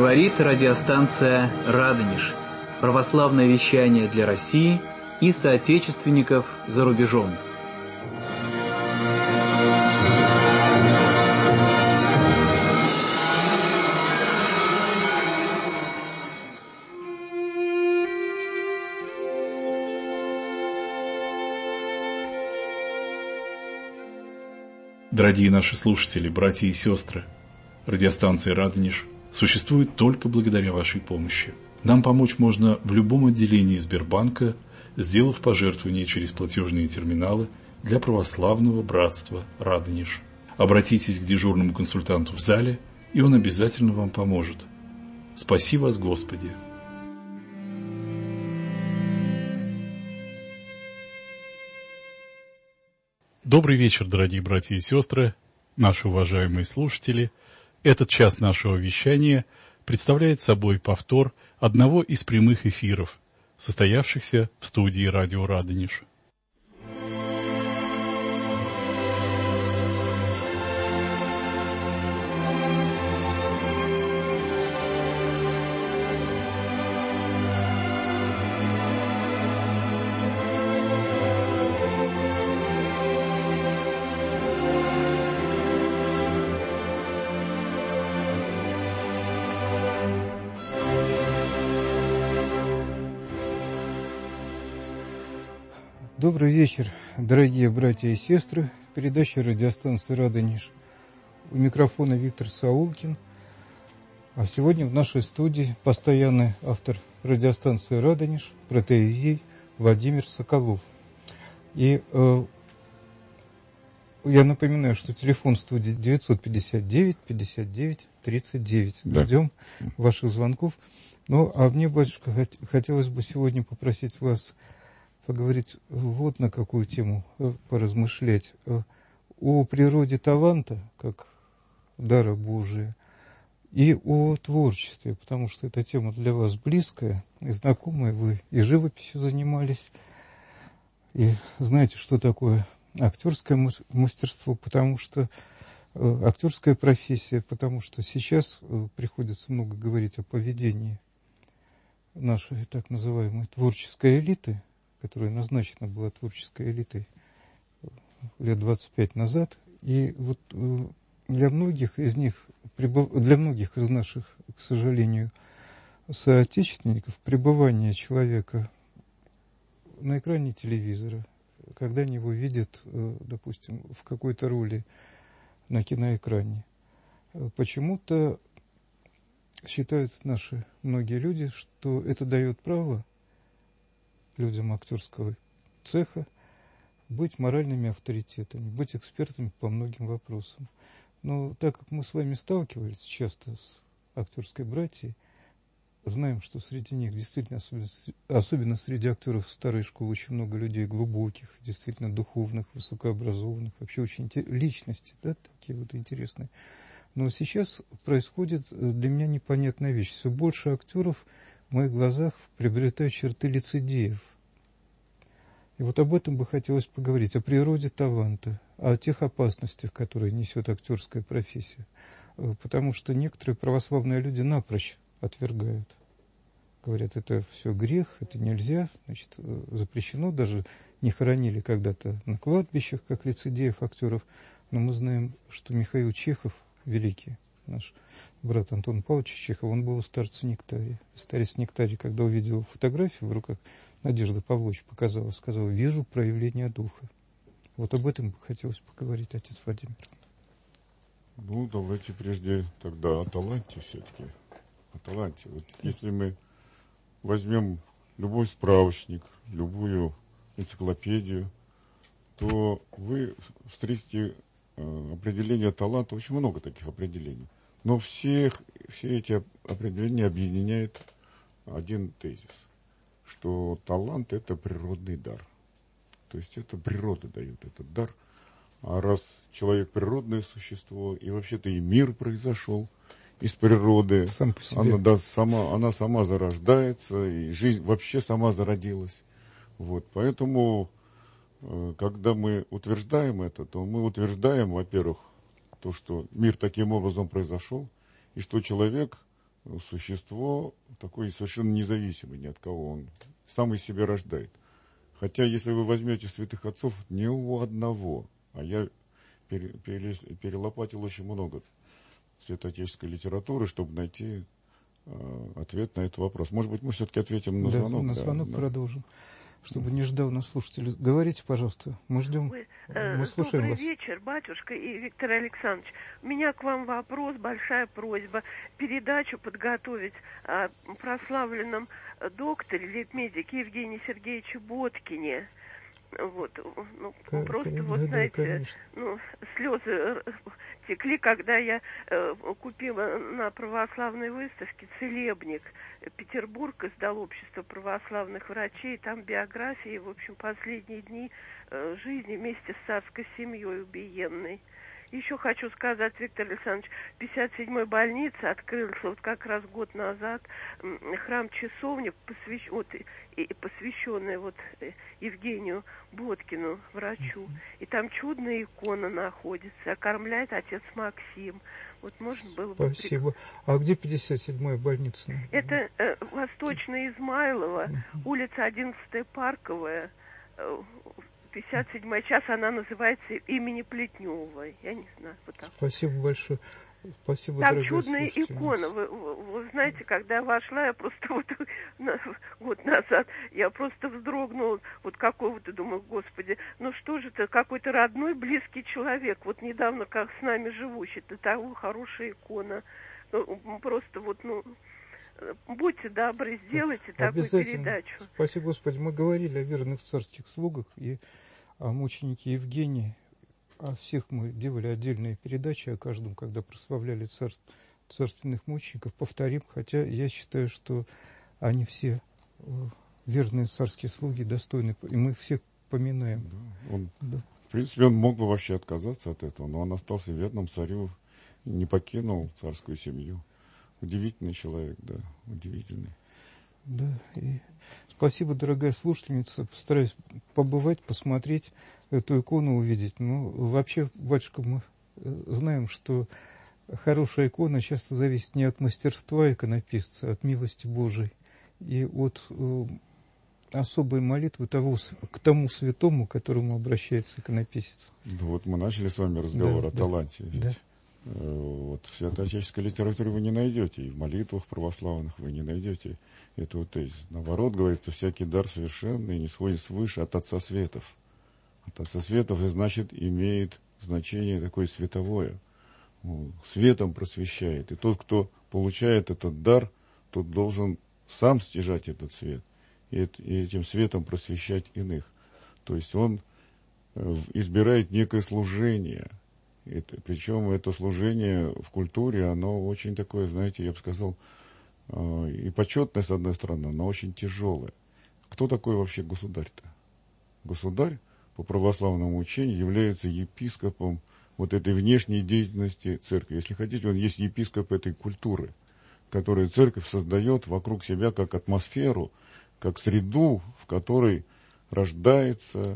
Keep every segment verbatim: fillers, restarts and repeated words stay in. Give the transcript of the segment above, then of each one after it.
Говорит радиостанция «Радонеж». Православное вещание для России и соотечественников за рубежом. Дорогие наши слушатели, братья и сестры, радиостанция «Радонеж» существует только благодаря вашей помощи. Нам помочь можно в любом отделении Сбербанка, сделав пожертвование через платежные терминалы для православного братства «Радонеж». Обратитесь к дежурному консультанту в зале, и он обязательно вам поможет. Спаси вас, Господи! Добрый вечер, дорогие братья и сестры, наши уважаемые слушатели. Этот час нашего вещания представляет собой повтор одного из прямых эфиров, состоявшихся в студии радио «Радонеж». Добрый вечер, дорогие братья и сестры. Передача радиостанции «Радонеж». У микрофона Виктор Саулкин. А сегодня в нашей студии постоянный автор радиостанции «Радонеж», протоиерей Владимир Соколов. И э, я напоминаю, что телефон студии девятьсот пятьдесят девять пятьдесят девять тридцать девять. Да. Ждем ваших звонков. Ну, а мне, батюшка, хотелось бы сегодня попросить вас поговорить вот на какую тему, поразмышлять. О природе таланта, как дара Божия, и о творчестве, потому что эта тема для вас близкая и знакомая. Вы и живописью занимались, и знаете, что такое актерское мастерство, потому что актерская профессия, потому что сейчас приходится много говорить о поведении нашей так называемой творческой элиты, которая назначена была творческой элитой лет двадцать пять назад. И вот для многих из них, для многих из наших, к сожалению, соотечественников, пребывание человека на экране телевизора, когда они его видят, допустим, в какой-то роли на киноэкране, почему-то считают наши многие люди, что это дает право людям актерского цеха быть моральными авторитетами, быть экспертами по многим вопросам. Но так как мы с вами сталкивались часто с актерской братьей, знаем, что среди них действительно, особенно, особенно среди актеров старой школы, очень много людей глубоких, действительно духовных, высокообразованных, вообще очень личности, да, такие вот интересные. Но сейчас происходит для меня непонятная вещь. Все больше актеров в моих глазах приобретают черты лицедеев. И вот об этом бы хотелось поговорить, о природе таланта, о тех опасностях, которые несет актерская профессия. Потому что некоторые православные люди напрочь отвергают. Говорят, это все грех, это нельзя, значит, запрещено. Даже не хоронили когда-то на кладбищах, как лицедеев актеров. Но мы знаем, что Михаил Чехов, великий наш брат Антон Павлович Чехов, он был у старца Нектария. Старец Нектарий, когда увидел фотографию в руках, Надежда Павлович показала, сказала: «Вижу проявление духа». Вот об этом бы хотелось поговорить, отец Владимир. Ну, давайте прежде тогда о таланте все-таки. О таланте. Вот если мы возьмем любой справочник, любую энциклопедию, то вы встретите э, определение таланта, очень много таких определений. Но всех, все эти определения объединяет один тезис, что талант – это природный дар. То есть это природа дает этот дар. А раз человек природное существо, и вообще-то и мир произошел из природы, Сам по себе. Она, да, сама, она сама зарождается, и жизнь вообще сама зародилась. Вот. Поэтому, когда мы утверждаем это, то мы утверждаем, во-первых, то, что мир таким образом произошел, и что человек существо такое совершенно независимое ни от кого. Он сам из себя рождает. Хотя, если вы возьмете святых отцов, ни у одного, а я пере, перелез, перелопатил очень много святоотеческой литературы, чтобы найти э, ответ на этот вопрос. Может быть, мы все-таки ответим на звонок? Да, на звонок да, продолжим. Чтобы не ждал нас слушателей. Говорите, пожалуйста, мы ждем, Ой, мы слушаем добрый вас. вечер, батюшка и Виктор Александрович. У меня к вам вопрос, большая просьба. Передачу подготовить о прославленном докторе, лейб-медике Евгении Сергеевиче Боткине. Вот, ну, К- просто к- вот, да, да, знаете, конечно. ну, слезы текли, когда я э, купила на православной выставке «Целебник». Петербург издал общество православных врачей, там биографии, в общем, последние дни э, жизни вместе с царской семьей убиенной. Еще хочу сказать, Виктор Александрович, в пятьдесят седьмой больнице открылся вот как раз год назад храм-часовня, посвящ... вот, и, и посвященная вот Евгению Боткину, врачу. И там чудная икона находится, окормляет отец Максим. Вот можно было бы... Спасибо. А где пятьдесят седьмая больница? Это э, Восточная Измайлова, улица одиннадцатая Парковая, э, пятьдесят седьмой час, она называется имени Плетневой. Я не знаю, вот так. Спасибо большое. Спасибо, Там дорогая чудная слушательница. икона. Вы, вы, вы знаете, когда я вошла, я просто вот на, год назад, я просто вздрогнула. Вот какой вот, и думаю, господи, ну что же это, какой-то родной, близкий человек, вот недавно как с нами живущий, это такая хорошая икона. Ну, просто вот, ну... Будьте добры, сделайте такую передачу. Спасибо, Господи. Мы говорили о верных царских слугах и о мученике Евгении. О всех мы делали отдельные передачи, о каждом, когда прославляли царств, царственных мучеников. Повторим, хотя я считаю, что они все верные царские слуги, достойны, и мы всех поминаем. Да, он, да. В принципе, он мог бы вообще отказаться от этого, но он остался верным царю, не покинул царскую семью. Удивительный человек, да, удивительный. Да, и спасибо, дорогая слушательница. Постараюсь побывать, посмотреть эту икону, увидеть. Ну, вообще, батюшка, мы знаем, что хорошая икона часто зависит не от мастерства иконописца, а от милости Божией и от э, особой молитвы того, к тому святому, к которому обращается иконописец. Да, вот мы начали с вами разговор да, о да, таланте. Ведь да. Вот в святоотеческой литературе вы не найдете, и в молитвах православных вы не найдете этого тезиса. Наоборот, говорится, всякий дар совершенный не сходит свыше от Отца Светов. От Отца Светов, и значит, имеет значение такое световое. Светом просвещает. И тот, кто получает этот дар, тот должен сам стяжать этот свет и этим светом просвещать иных. То есть он избирает некое служение. Это, причем это служение в культуре, оно очень такое, знаете, я бы сказал, э, и почетное, с одной стороны, но очень тяжелое. Кто такой вообще государь-то? Государь по православному учению является епископом вот этой внешней деятельности церкви. Если хотите, он есть епископ этой культуры, которую церковь создает вокруг себя как атмосферу, как среду, в которой рождается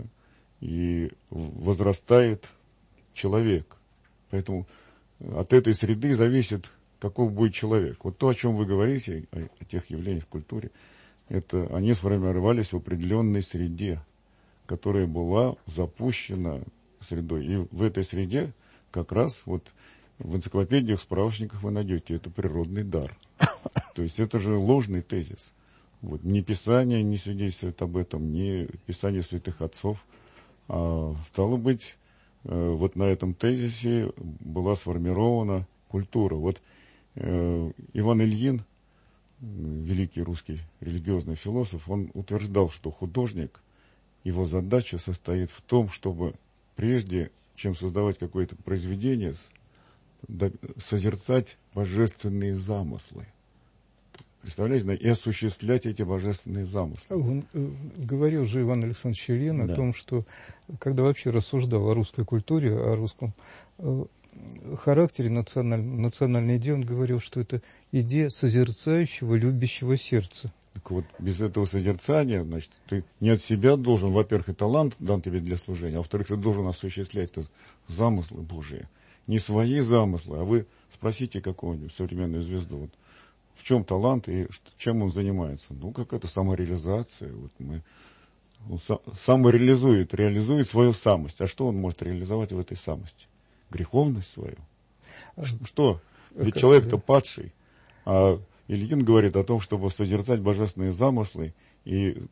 и возрастает человек. Поэтому от этой среды зависит, каков будет человек. Вот то, о чем вы говорите, о, о тех явлениях в культуре, это они сформировались в определенной среде, которая была запущена средой. И в этой среде как раз вот в энциклопедиях, в справочниках вы найдете, это природный дар. То есть это же ложный тезис. Вот, ни Писание не свидетельствует об этом, ни Писание святых отцов. А, стало быть, вот на этом тезисе была сформирована культура. Вот э, Иван Ильин, великий русский религиозный философ, он утверждал, что художник, его задача состоит в том, чтобы прежде чем создавать какое-то произведение, созерцать божественные замыслы. Представляете, и осуществлять эти божественные замыслы. Он, э, говорил же Иван Александрович Ильин да. о том, что когда вообще рассуждал о русской культуре, о русском э, характере национальной, национальной идеи, он говорил, что это идея созерцающего, любящего сердца. Так вот, без этого созерцания, значит, ты не от себя должен, во-первых, и талант дан тебе для служения, а во-вторых, ты должен осуществлять замыслы Божии. Не свои замыслы, а вы спросите какого-нибудь современную звезду, вот, в чем талант и чем он занимается. Ну, какая-то самореализация. Вот мы, он самореализует, реализует свою самость. А что он может реализовать в этой самости? Греховность свою. Что? Ведь человек-то падший. А Ильин говорит о том, чтобы созерцать божественные замыслы и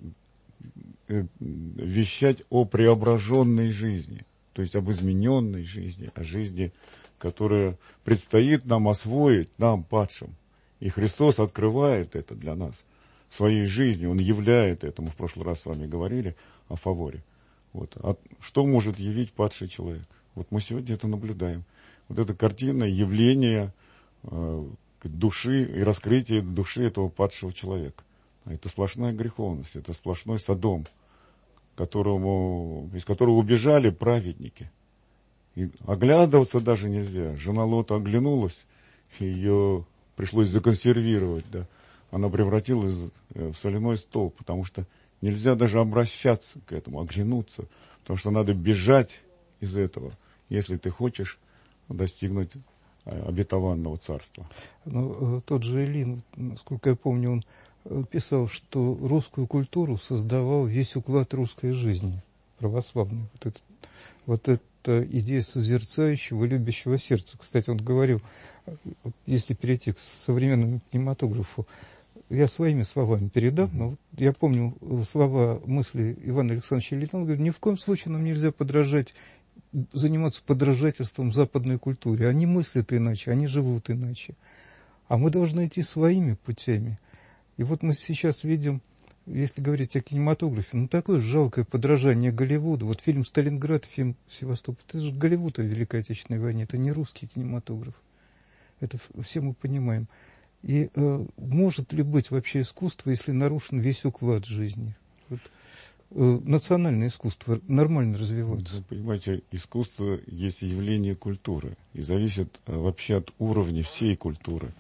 вещать о преображенной жизни, то есть об измененной жизни, о жизни, которая предстоит нам освоить, нам, падшим. И Христос открывает это для нас своей жизнью, Он являет это. Мы в прошлый раз с вами говорили о фаворе. Вот. А что может явить падший человек? Вот мы сегодня это наблюдаем. Вот эта картина явления э, души и раскрытие души этого падшего человека. Это сплошная греховность, это сплошной Содом, которому, из которого убежали праведники. И оглядываться даже нельзя. Жена Лота оглянулась, ее пришлось законсервировать. Да. Она превратилась в соляной столб, потому что нельзя даже обращаться к этому, оглянуться. Потому что надо бежать из этого, если ты хочешь достигнуть обетованного царства. Но тот же Ильин, насколько я помню, он писал, что русскую культуру создавал весь уклад русской жизни, православной. Вот, это, вот эта идея созерцающего, любящего сердца. Кстати, он говорил, если перейти к современному кинематографу, я своими словами передам, но вот я помню слова, мысли Ивана Александровича Ильина, он говорит, ни в коем случае нам нельзя подражать, заниматься подражательством западной культуре. Они мыслят иначе, они живут иначе. А мы должны идти своими путями. И вот мы сейчас видим, если говорить о кинематографе, ну такое жалкое подражание Голливуду. Вот фильм «Сталинград», фильм «Севастополь», это же Голливуд о Великой Отечественной войне, это не русский кинематограф. Это все мы понимаем. И э, может ли быть вообще искусство, если нарушен весь уклад жизни? Вот, э, национальное искусство нормально развивается. Вы понимаете, искусство есть явление культуры. И зависит э, вообще от уровня всей культуры.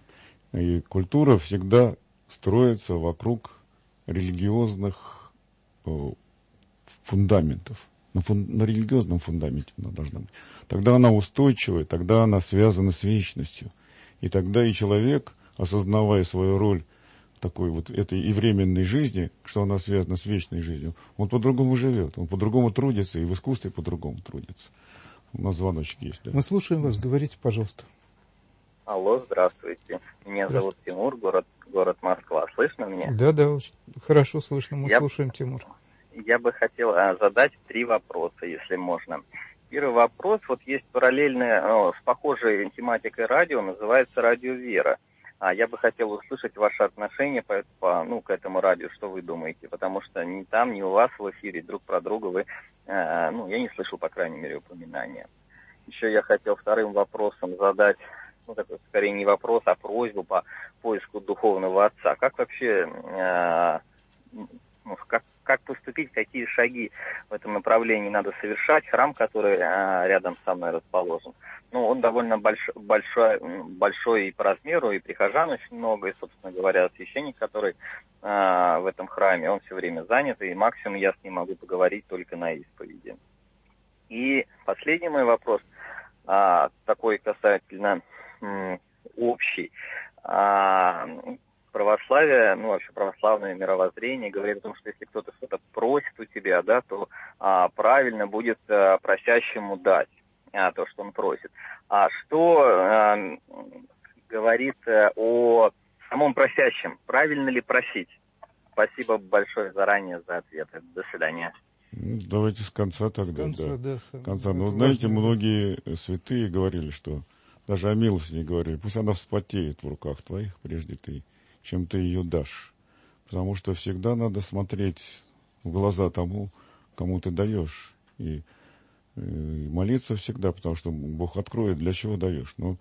И культура всегда строится вокруг религиозных э, фундаментов. На, фун, на религиозном фундаменте она должна быть. Тогда она устойчивая, тогда она связана с вечностью. И тогда и человек, осознавая свою роль такой вот этой и временной жизни, что она связана с вечной жизнью, он по-другому живет, он по-другому трудится, и в искусстве по-другому трудится. У нас звоночек есть, да? Мы слушаем вас, говорите, пожалуйста. Алло, здравствуйте. Меня Здравствуйте. зовут Тимур, город, город Москва. Слышно меня? Да, да, очень хорошо слышно. Мы я, слушаем, Тимур. Я бы хотел а, задать три вопроса, если можно. Первый вопрос. Вот есть параллельное, ну, с похожей тематикой радио, называется «Радио Вера». А я бы хотел услышать ваше отношение по, по, ну, к этому радио, что вы думаете. Потому что ни там, ни у вас в эфире друг про друга вы, э, ну, я не слышал, по крайней мере, упоминания. Еще я хотел вторым вопросом задать, ну, такой, скорее, не вопрос, а просьбу по поиску духовного отца. Как вообще, э, ну, как, как поступить, какие шаги в этом направлении надо совершать? Храм, который э, рядом со мной расположен, ну, он довольно больш, большой, большой и по размеру, и прихожан очень много, и, собственно говоря, священник, который э, в этом храме, он все время занят, и максимум я с ним могу поговорить только на исповеди. И последний мой вопрос, э, такой касательно э, общий. Э, православие, ну, вообще православное мировоззрение говорит о том, что если кто-то что-то просит у тебя, да, то э, правильно будет э, просящему дать. А, то, что он просит. А что э, говорит э, о самом просящем? Правильно ли просить? Спасибо большое заранее за ответы. До свидания. Давайте с конца тогда. С конца, да. да. С конца. Ну, знаете, многие святые говорили, что даже о милости не говорили. Пусть она вспотеет в руках твоих, прежде ты, чем ты ее дашь. Потому что всегда надо смотреть в глаза тому, кому ты даешь. И И молиться всегда, потому что Бог откроет, для чего даешь. Но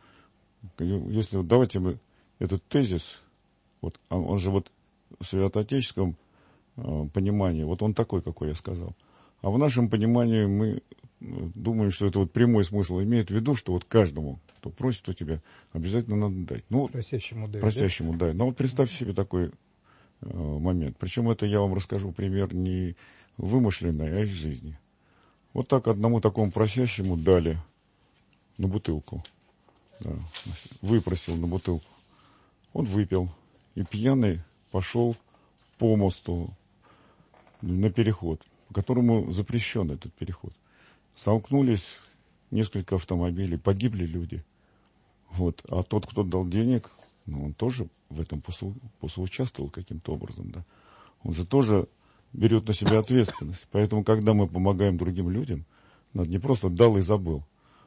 если давайте мы этот тезис, вот он же вот в святоотеческом э, понимании, вот он такой, какой я сказал. А в нашем понимании мы думаем, что это вот прямой смысл имеет в виду, что вот каждому, кто просит у тебя, обязательно надо дать. Ну, просящему дай. Просящему дай. Но вот представьте себе такой э, момент. Причем это я вам расскажу пример не вымышленный, а из жизни. Вот так одному такому просящему дали на бутылку. Да, выпросил на бутылку. Он выпил. и пьяный пошел по мосту на переход, по которому запрещен этот переход. Столкнулись несколько автомобилей, погибли люди. Вот. А тот, кто дал денег, ну, он тоже в этом посу, посоучаствовал каким-то образом. Да? Он же тоже берет на себя ответственность. Поэтому, когда мы помогаем другим людям, надо не просто дал и забыл,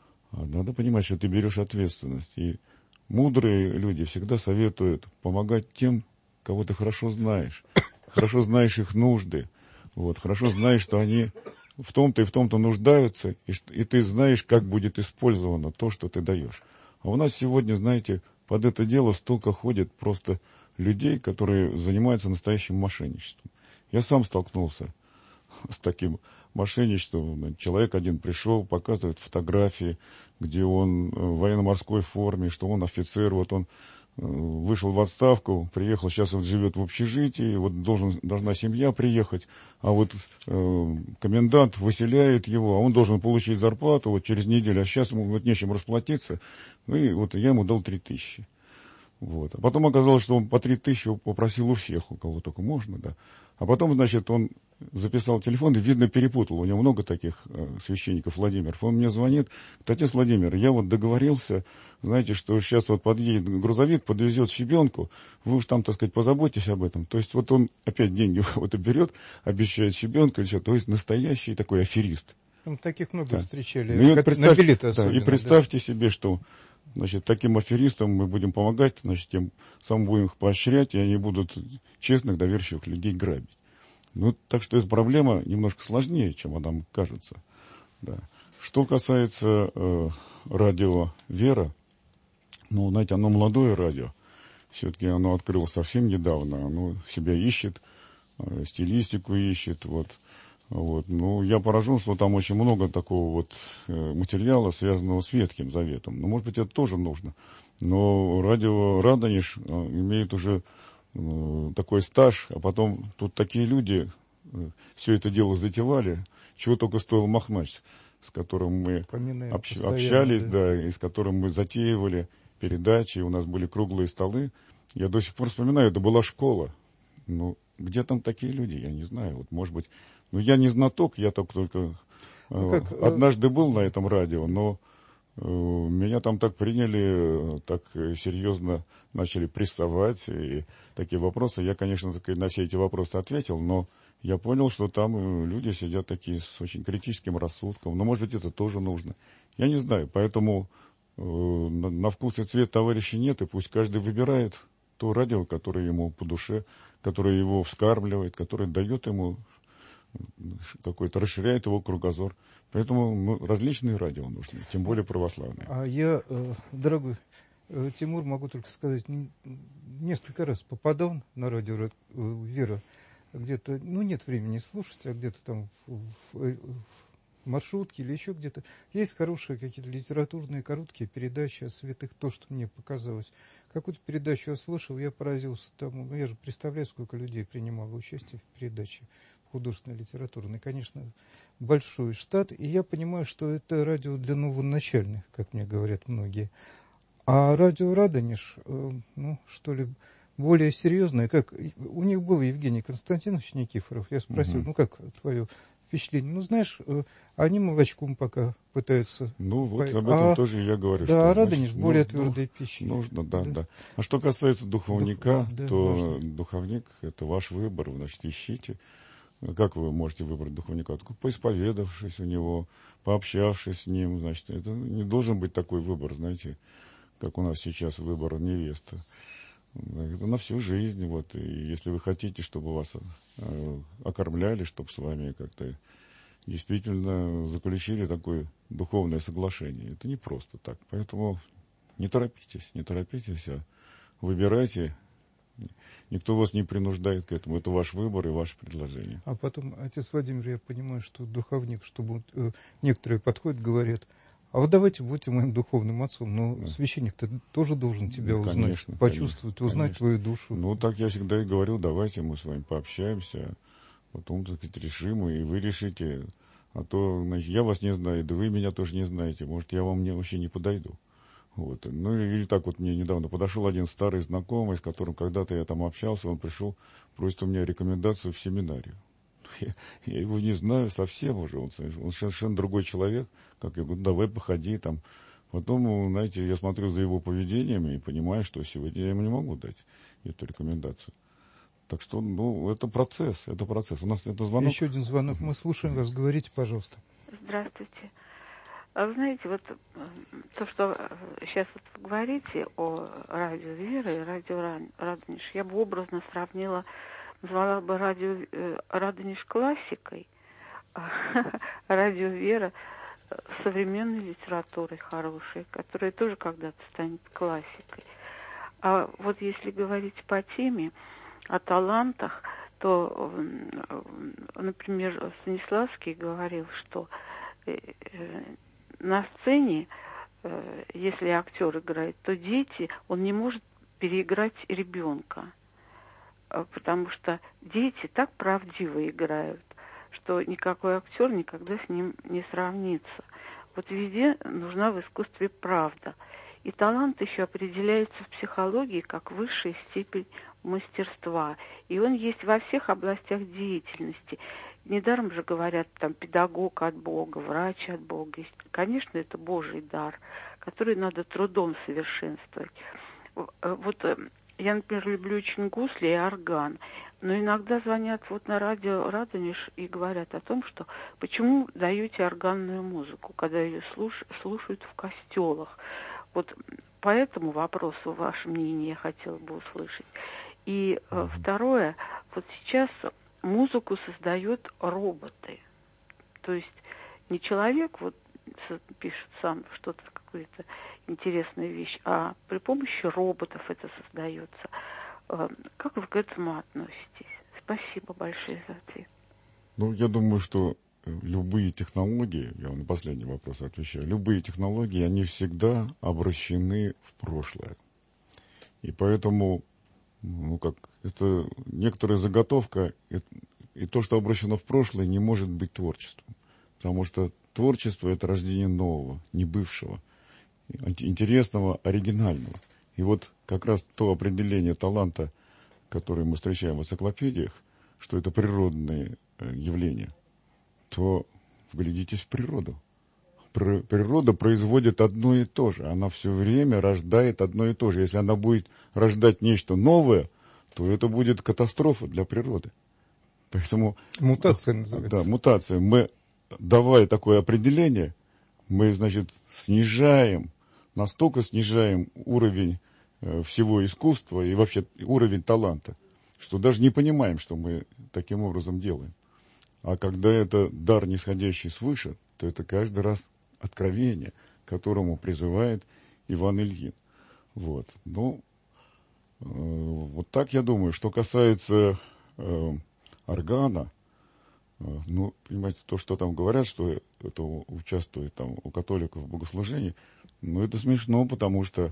а надо понимать, что ты берешь ответственность. И мудрые люди всегда советуют помогать тем, кого ты хорошо знаешь. Хорошо знаешь их нужды. Вот, хорошо знаешь, что они в том-то и в том-то нуждаются, и, и ты знаешь, как будет использовано то, что ты даешь. А у нас сегодня, знаете, под это дело столько ходит просто людей, которые занимаются настоящим мошенничеством. Я сам столкнулся с таким мошенничеством. Человек один пришел, показывает фотографии, где он в военно-морской форме, что он офицер, вот он вышел в отставку, приехал, сейчас он живет в общежитии, вот должен, должна семья приехать, а вот э, комендант выселяет его, а он должен получить зарплату вот через неделю, а сейчас ему вот нечем расплатиться, и вот я ему дал три тысячи. Вот. А потом оказалось, что он по три тысячи попросил у всех, у кого только можно, да. А потом, значит, он записал телефон и, видно, перепутал. У него много таких э, священников Владимиров. Он мне звонит: отец Владимир, я вот договорился, знаете, что сейчас вот подъедет грузовик, подвезет щебенку, вы уж там, так сказать, позаботьтесь об этом. То есть вот он опять деньги вот берет, обещает щебенку или что, то есть настоящий такой аферист. Там таких много да. встречали. Ну, и, вот на билеты да, и представьте да. себе, что, значит, таким аферистам мы будем помогать, значит, тем самым будем их поощрять, и они будут честных, доверчивых людей грабить. Ну, так что эта проблема немножко сложнее, чем она нам кажется. Да. Что касается э, радио «Вера», ну, знаете, оно молодое радио. Все-таки оно открылось совсем недавно. Оно себя ищет, э, стилистику ищет. Вот, вот. Ну, я поражен, что там очень много такого вот э, материала, связанного с Ветхим Заветом. Ну, может быть, это тоже нужно. Но радио «Радонеж» э, имеет уже такой стаж, а потом тут такие люди все это дело затевали, чего только стоил Махнач, с которым мы общ, общались, да. да, и с которым мы затеивали передачи, у нас были круглые столы. Я до сих пор вспоминаю, это была школа. Ну, где там такие люди, я не знаю. Вот, может быть, ну, я не знаток, я только, только ну, как, однажды был на этом радио, но меня там так приняли, так серьезно начали прессовать, и такие вопросы. Я, конечно, на все эти вопросы ответил, но я понял, что там люди сидят такие с очень критическим рассудком. Но, может быть, это тоже нужно. Я не знаю, поэтому э, на, на вкус и цвет товарища нет, и пусть каждый выбирает то радио, которое ему по душе, которое его вскармливает, которое дает ему какой-то, расширяет его кругозор. Поэтому ну, различные радио нужны, тем более православные. А я, э, дорогой э, Тимур, могу только сказать, несколько раз попадал на радио э, «Вера», где-то, ну, нет времени слушать, а где-то там в, в, в маршрутке или еще где-то. Есть хорошие какие-то литературные короткие передачи о святых, то, что мне показалось. Какую-то передачу я слышал, я поразился тому, ну, я же представляю, сколько людей принимало участие в передаче художественной, литературной, конечно, большой штат, и я понимаю, что это радио для новоначальных, как мне говорят многие. А радио «Радонеж», э, ну, что ли, более серьезное, как у них был Евгений Константинович Никифоров, я спросил, угу. ну, как твое впечатление? Ну, знаешь, э, они молочком пока пытаются... Ну, вот об этом а, тоже я говорю. Да, что, «Радонеж» значит, более ну, твердой пищей. Нужно, да, да, да. А что касается духовника, Дух, да, то важно. Духовник – это ваш выбор, значит, ищите. Как вы можете выбрать духовника? Только поисповедавшись у него, пообщавшись с ним, значит, это не должен быть такой выбор, знаете, как у нас сейчас выбор невесты. Это на всю жизнь, вот, и если вы хотите, чтобы вас э, окормляли, чтобы с вами как-то действительно заключили такое духовное соглашение, это не просто так, поэтому не торопитесь, не торопитесь, а выбирайте. Никто вас не принуждает к этому. Это ваш выбор и ваше предложение. А потом, отец Владимир, я понимаю, что духовник, чтобы э, некоторые подходят, говорят, а вот давайте будьте моим духовным отцом. Но да. священник-то тоже должен тебя ну, узнать, конечно, почувствовать, конечно, узнать конечно. твою душу. Ну, так я всегда и говорю, давайте мы с вами пообщаемся, потом, так сказать, решим, и вы решите. А то, значит, я вас не знаю, да вы меня тоже не знаете. Может, я вам не, вообще не подойду. Вот. Ну или так вот мне недавно подошел один старый знакомый, с которым когда-то я там общался, он пришел, просит у меня рекомендацию в семинарию. Я, я его не знаю совсем уже, он, он совершенно другой человек, как я говорю, давай походи там. Потом, знаете, я смотрю за его поведением и понимаю, что сегодня я ему не могу дать эту рекомендацию. Так что, ну, это процесс, это процесс. У нас это звонок. Еще один звонок, мы слушаем вас, говорите, пожалуйста. Здравствуйте. А вы знаете, вот то, что сейчас вот вы говорите о радио «Вера» и радио «Радонеж», я бы образно сравнила, назвала бы радио «Радонеж» классикой, а радио «Вера» современной литературой хорошей, которая тоже когда-то станет классикой. А вот если говорить по теме о талантах, то, например, Станиславский говорил, что на сцене, если актер играет, то дети, он не может переиграть ребенка, потому что дети так правдиво играют, что никакой актер никогда с ним не сравнится. Вот везде нужна в искусстве правда. И талант еще определяется в психологии как высшая степень мастерства. И он есть во всех областях деятельности. Недаром же говорят, там, педагог от Бога, врач от Бога. Конечно, это Божий дар, который надо трудом совершенствовать. Вот я, например, люблю очень гусли и орган, но иногда звонят вот на радио «Радонеж» и говорят о том, что почему даете органную музыку, когда ее слуш- слушают в костелах. Вот по этому вопросу ваше мнение я хотела бы услышать. И э, второе, вот сейчас музыку создают роботы. То есть не человек вот пишет сам что-то, какую-то интересную вещь, а при помощи роботов это создается. Э, как вы к этому относитесь? Спасибо большое за ответ. Ну, я думаю, что любые технологии, я вам на последний вопрос отвечаю, любые технологии, они всегда обращены в прошлое. И поэтому, ну как, это некоторая заготовка, и, и то, что обращено в прошлое, не может быть творчеством. Потому что творчество – это рождение нового, не бывшего, интересного, оригинального. И вот как раз то определение таланта, которое мы встречаем в энциклопедиях, что это природные явления, то вглядитесь в природу. Природа производит одно и то же. Она все время рождает одно и то же. Если она будет рождать нечто новое, то это будет катастрофа для природы. Поэтому... Мутация называется. Да, мутация. Мы, давая такое определение, мы, значит, снижаем, настолько снижаем уровень э, всего искусства и вообще уровень таланта, что даже не понимаем, что мы таким образом делаем. А когда это дар, нисходящий свыше, то это каждый раз откровение, к которому призывает Иван Ильин. Вот. Ну, э, вот так я думаю. Что касается э, органа, э, ну, понимаете, то, что там говорят, что это участвует там у католиков в богослужении, ну, это смешно, потому что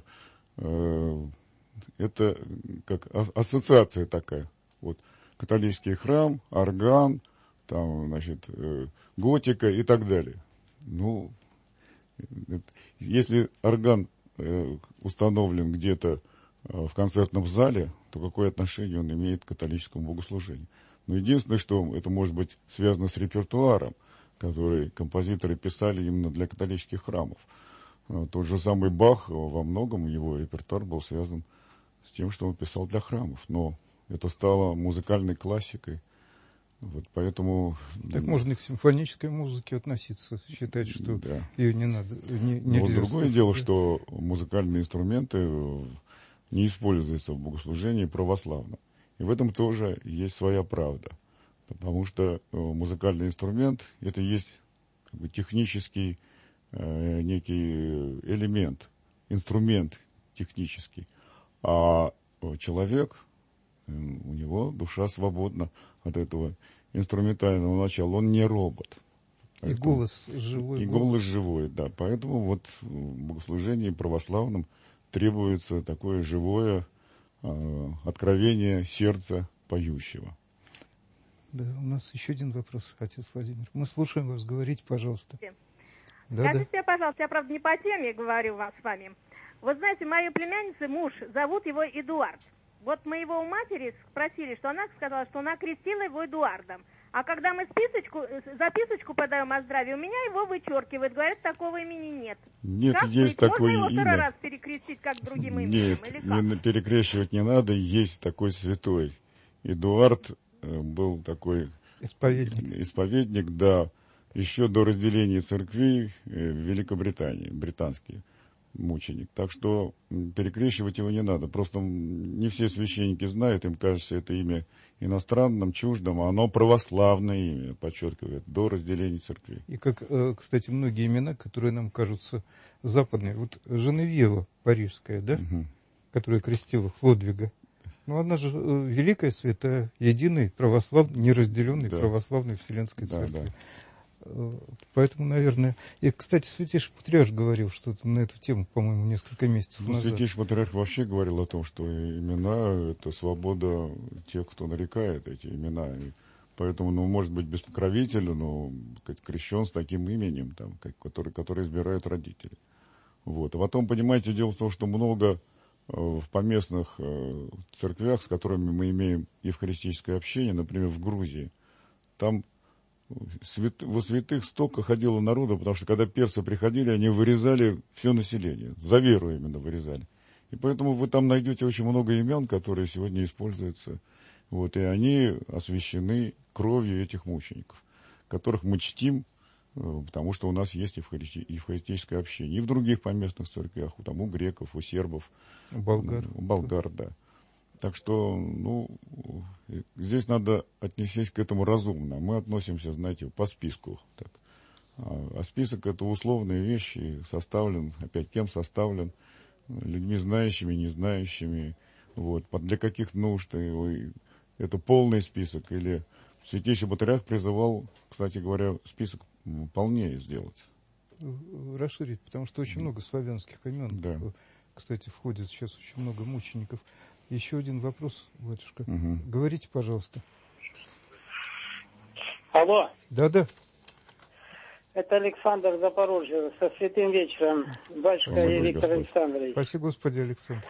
э, это как ассоциация такая. Вот. Католический храм, орган, там, значит, э, готика и так далее. Ну, это, если орган э, установлен где-то э, в концертном зале, то какое отношение он имеет к католическому богослужению? Но единственное, что это может быть связано с репертуаром, который композиторы писали именно для католических храмов. Э, тот же самый Бах, во многом его репертуар был связан с тем, что он писал для храмов. Но это стало музыкальной классикой. Вот поэтому... Так можно и к симфонической музыке относиться, считать, что да. ее не надо. Не, не вот другое дело, что музыкальные инструменты не используются в богослужении православном. И в этом тоже есть своя правда. Потому что музыкальный инструмент – это есть как бы технический э, некий элемент, инструмент технический. А человек, у него душа свободна от этого инструментального начала. Он не робот. И голос живой. И голос. голос живой, да. Поэтому вот в богослужении православном требуется такое живое э, откровение сердца поющего. Да, у нас еще один вопрос, отец Владимир. Мы слушаем вас, говорите, пожалуйста. Да, Скажите да. мне, пожалуйста, я, правда, не по теме говорю вас с вами. Вот знаете, моей племянницы муж, зовут его Эдуард. Вот мы его у матери спросили, что она сказала, что она крестила его Эдуардом. А когда мы списочку, записочку подаем о здравии, у меня его вычеркивают. Говорят, такого имени нет. Нет, как есть быть? такое Можно его имя. второй раз перекрестить, как другим именем? Нет, Или как? не, перекрещивать не надо. Есть такой святой. Эдуард был такой... Исповедник. Исповедник, да. Еще до разделения церквей в Великобритании, британский мученик. Так что перекрещивать его не надо. Просто не все священники знают, им кажется это имя иностранным, чуждым, а оно православное имя, подчеркивает, до разделения церквей. И как, кстати, многие имена, которые нам кажутся западные. Вот Женевьева парижская, да, угу. которая крестила Хлодвига. Ну, она же великая святая, единый православный, неразделенный да. православной Вселенской да, церкви. Да. Поэтому, наверное... И, кстати, Святейший Патриарх говорил что-то на эту тему, по-моему, несколько месяцев ну, назад. Святейший Патриарх вообще говорил о том, что имена — это свобода тех, кто нарекает эти имена. И поэтому, ну, может быть, без покровителя, но крещен с таким именем, там, который, который избирают родители. Вот. А потом, понимаете, дело в том, что много в поместных церквях, с которыми мы имеем евхаристическое общение, например, в Грузии, там Свят... во святых столько ходило народу, потому что когда персы приходили, они вырезали все население, за веру именно вырезали. И поэтому вы там найдете очень много имен, которые сегодня используются. Вот, и они освящены кровью этих мучеников, которых мы чтим, потому что у нас есть евхаристи... евхаристическое общение. И в других поместных церквях, там, у греков, у сербов, у болгар. У болгар, да. Так что, ну, здесь надо отнестись к этому разумно. Мы относимся, знаете, по списку. Так. А список — это условные вещи, составлен, опять кем составлен, людьми знающими, не знающими. Вот. Для каких нужд? Это полный список. Или Святейший Патриарх призывал, кстати говоря, список полнее сделать. Расширить, потому что очень много славянских имен. Да. Кстати, входит сейчас очень много мучеников. Еще один вопрос, батюшка. Угу. Говорите, пожалуйста. Алло. Да-да. Это Александр, Запорожье. Со святым вечером, батюшка и Виктор Господь. Александрович. Спаси Господи, Александр.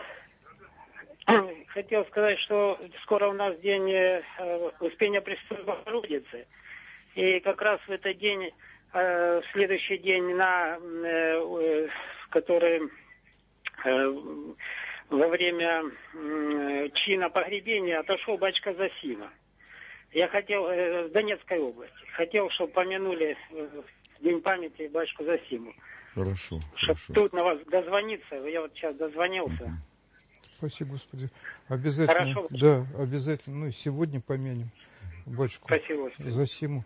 Хотел сказать, что скоро у нас день э, Успения Пресвятой Богородицы. И как раз в этот день, э, в следующий день, на, э, который... Э, во время э, чина погребения отошел батюшка Зосима. Я хотел, э, в Донецкой области, хотел, чтобы помянули э, День памяти батюшку Зосиму. Хорошо, Чтобы хорошо. тут на вас дозвониться, я вот сейчас дозвонился. Угу. Спасибо, Господи. Обязательно. Хорошо. Да, обязательно. Ну и сегодня помянем батюшку Зосиму.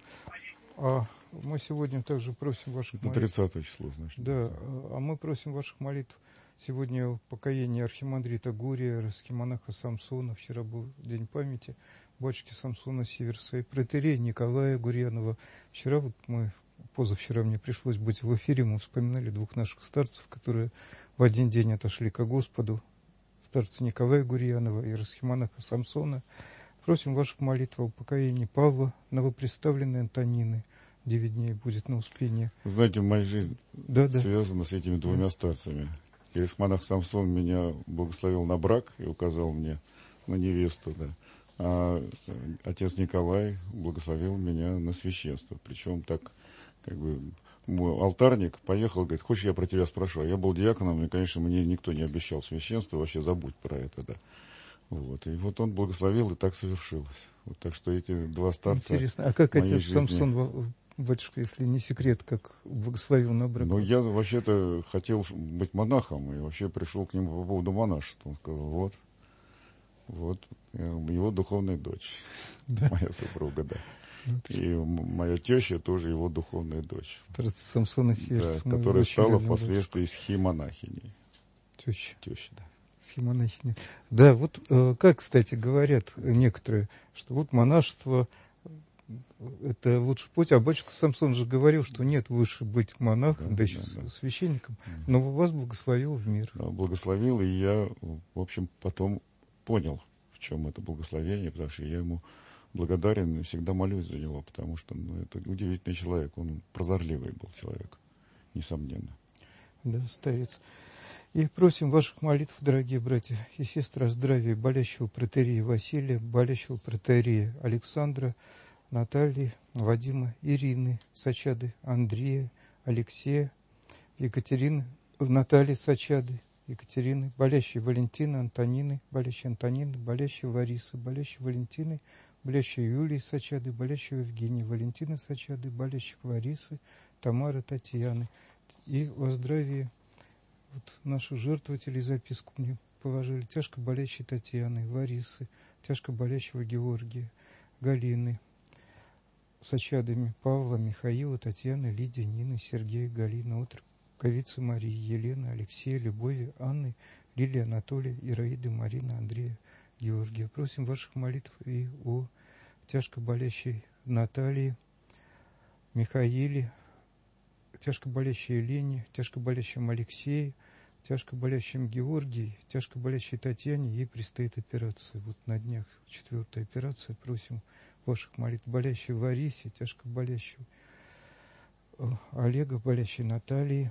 А мы сегодня также просим ваших молитв. тридцатое число, значит. Да, а мы просим ваших молитв. Сегодня покаяние архимандрита Гурия, архимонаха Самсона, вчера был день памяти батюшки Самсона Сиверса и протоиерея Николая Гурьянова. Вчера вот мы, позавчера мне пришлось быть в эфире, мы вспоминали двух наших старцев, которые в один день отошли ко Господу, старца Николая Гурьянова и архимонаха Самсона. Просим ваших молитв о покаянии Павла, новоприставленной Антонины. Девять дней будет на Успение. Знаете, моя жизнь да, да. связана с этими двумя да. старцами. Иерархимонах Самсон меня благословил на брак и указал мне на невесту, да. А отец Николай благословил меня на священство. Причем так, как бы, мой алтарник поехал, говорит, хочешь, я про тебя спрошу? А я был диаконом, и, конечно, мне никто не обещал священство, вообще забудь про это, да. Вот. И вот он благословил, и так совершилось. Вот, так что эти два старца... Интересно, а как отец жизни... Самсон... Батюшка, если не секрет, как благословил на брак? Ну, я вообще-то хотел быть монахом, и вообще пришел к нему по поводу монашества. Он сказал, вот, вот, его духовная дочь, да? Моя супруга, да. Ну, и моя теща тоже его духовная дочь. Старца Самсона Сиверса. Да, которая стала впоследствии схимонахиней. Теща. Теща, да. Схимонахиней. Да, вот как, кстати, говорят некоторые, что вот монашество... это лучший путь. А батюшка Самсон же говорил, что нет выше быть монахом, да, да еще да, да. священником, но вас благословил в мир. Благословил, и я, в общем, потом понял, в чем это благословение, потому что я ему благодарен и всегда молюсь за него, потому что ну, это удивительный человек, он прозорливый был человек, несомненно. Да, старец. И просим ваших молитв, дорогие братья и сестры, о здравии болящего протоиерея Василия, болящего протоиерея Александра, Натальи, Вадима, Ирины, Сачады, Андрея, Алексея, Екатерины, Натальи Сачады, Екатерины, болящей Валентины, Антонины, болящей Антонины, болящей Варисы, болящей Валентины, болящей Юлии Сачады, болящей Евгении, Валентины Сачады, болящих Ларисы, Тамары, Татьяны. И о здравии вот наших жертвователей записку мне положили. Тяжко болящей Татьяны, Ларисы, тяжко болящего Георгия, Галины, Сачадами, Павла, Михаила, Татьяны, Лидии, Нины, Сергея, Галины, Отроковицы Марии, Елены, Алексея, Любови, Анны, Лилии, Анатолия, Ираиды, Марины, Андрея, Георгия. Просим ваших молитв и о тяжко болящей Натальи, Михаиле, тяжко болящей Елене, тяжко болящем Алексее, тяжко болящем Георгии, тяжко болящей Татьяне. Ей предстоит операция. Вот на днях четвертая операция. Просим ваших молитв. Болящей Варисе, тяжко болящей Олега, болящей Натальи,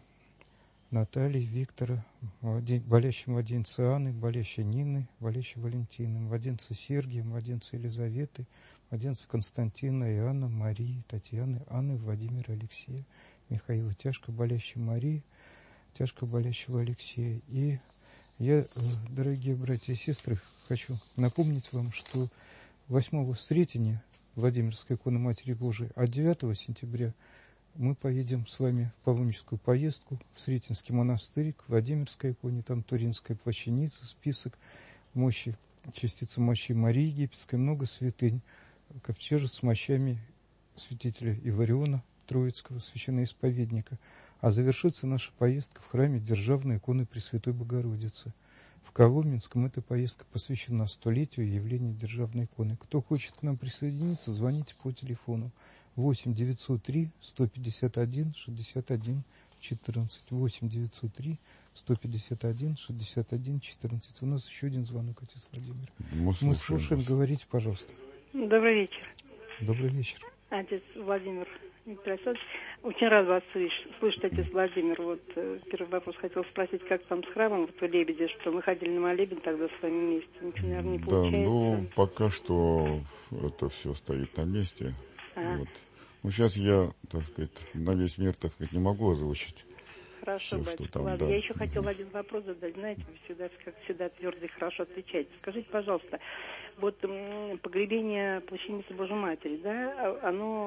Натальи, Виктора, болящей младенца Анны, болящей Нины, болящей Валентины, младенца Сергия, младенца Елизаветы, младенца Константина, Иоанна, Марии, Татьяны, Анны, Владимира, Алексея, Михаила, тяжко болящей Марии, тяжко болящего Алексея. И я, дорогие братья и сестры, хочу напомнить вам, что восьмого Сретения Владимирской иконы Матери Божией, а девятого сентября мы поедем с вами в паломническую поездку в Сретенский монастырь, к Владимирской иконе, там Туринская плащаница, список мощи, частицы мощи Марии Египетской, много святынь, ковчежа с мощами святителя Ивариона Троицкого, священноисповедника. А завершится наша поездка в храме Державной иконы Пресвятой Богородицы. В Коломенском эта поездка посвящена столетию явления Державной иконы. Кто хочет к нам присоединиться, звоните по телефону восемь девятьсот три сто пятьдесят один шестьдесят один четырнадцать. восемь девятьсот три сто пятьдесят один шестьдесят один четырнадцать. У нас еще один звонок, отец Владимир. Мы слушаем, Мы слушаем говорите, пожалуйста. Добрый вечер. Добрый вечер. Отец Владимир Виктор Александрович, очень рад вас слышать, отец Владимир. Вот э, первый вопрос хотел спросить, как там с храмом вот, в Лебеде, что мы ходили на молебен тогда с вами вместе. Ничего, наверное, не получается. Да, ну, пока что это все стоит на месте. А. Вот. Ну, сейчас я, так сказать, на весь мир, так сказать, не могу озвучить. Хорошо, все, батюшка. Там, Ладно, да. я еще хотела один вопрос задать. Знаете, вы всегда, как всегда, твердо и хорошо отвечаете. Скажите, пожалуйста, вот м, погребение плащаницы Божьей Матери, да,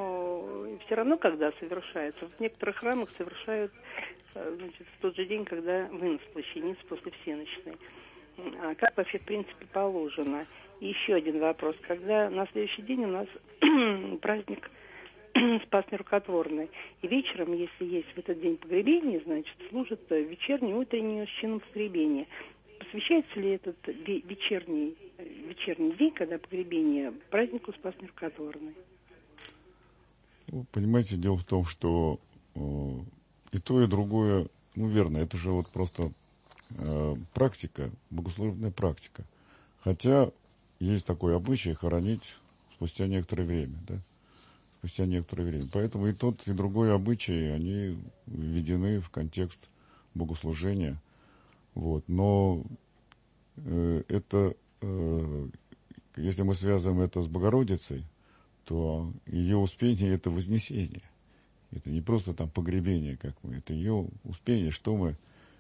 оно все равно когда совершается? В некоторых храмах совершают, значит, в тот же день, когда вынос плащаницы после всеночной. А как вообще, в принципе, положено? И еще один вопрос. Когда на следующий день у нас праздник Спасной Рукотворной. И вечером, если есть в этот день погребение, значит, служат вечернее, утреннее чином погребения. Посвящается ли этот вечерний, вечерний день, когда погребение, празднику Спасной Рукотворной? Ну, понимаете, дело в том, что э, и то, и другое, ну, верно, это же вот просто э, практика, богослужебная практика. Хотя есть такой обычай хоронить спустя некоторое время, да? Спустя некоторое время. Поэтому и тот, и другой обычай, они введены в контекст богослужения. Вот. Но э, это, э, если мы связываем это с Богородицей, то ее успение – это вознесение. Это не просто там погребение, как мы, это ее успение, что мы,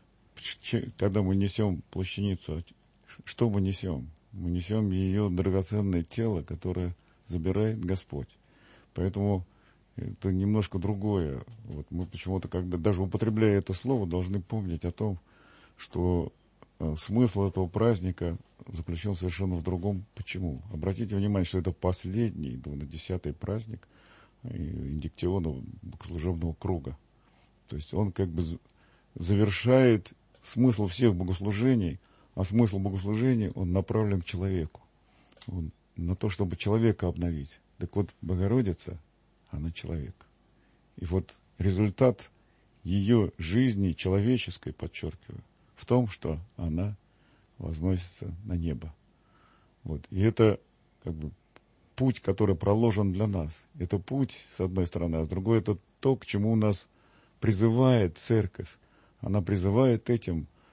когда мы несем плащаницу, что мы несем? Мы несем ее драгоценное тело, которое забирает Господь. Поэтому это немножко другое. Вот мы почему-то, когда даже употребляя это слово, должны помнить о том, что э, смысл этого праздника заключен совершенно в другом. Почему? Обратите внимание, что это последний, двунадесятый праздник индиктионного богослужебного круга. То есть он как бы завершает смысл всех богослужений, а смысл богослужения, он направлен к человеку. Он на то, чтобы человека обновить. Так вот, Богородица, она человек. И вот результат ее жизни человеческой, подчеркиваю, в том, что она возносится на небо. Вот. И это как бы путь, который проложен для нас. Это путь, с одной стороны, а с другой, это то, к чему нас призывает церковь. Она призывает этим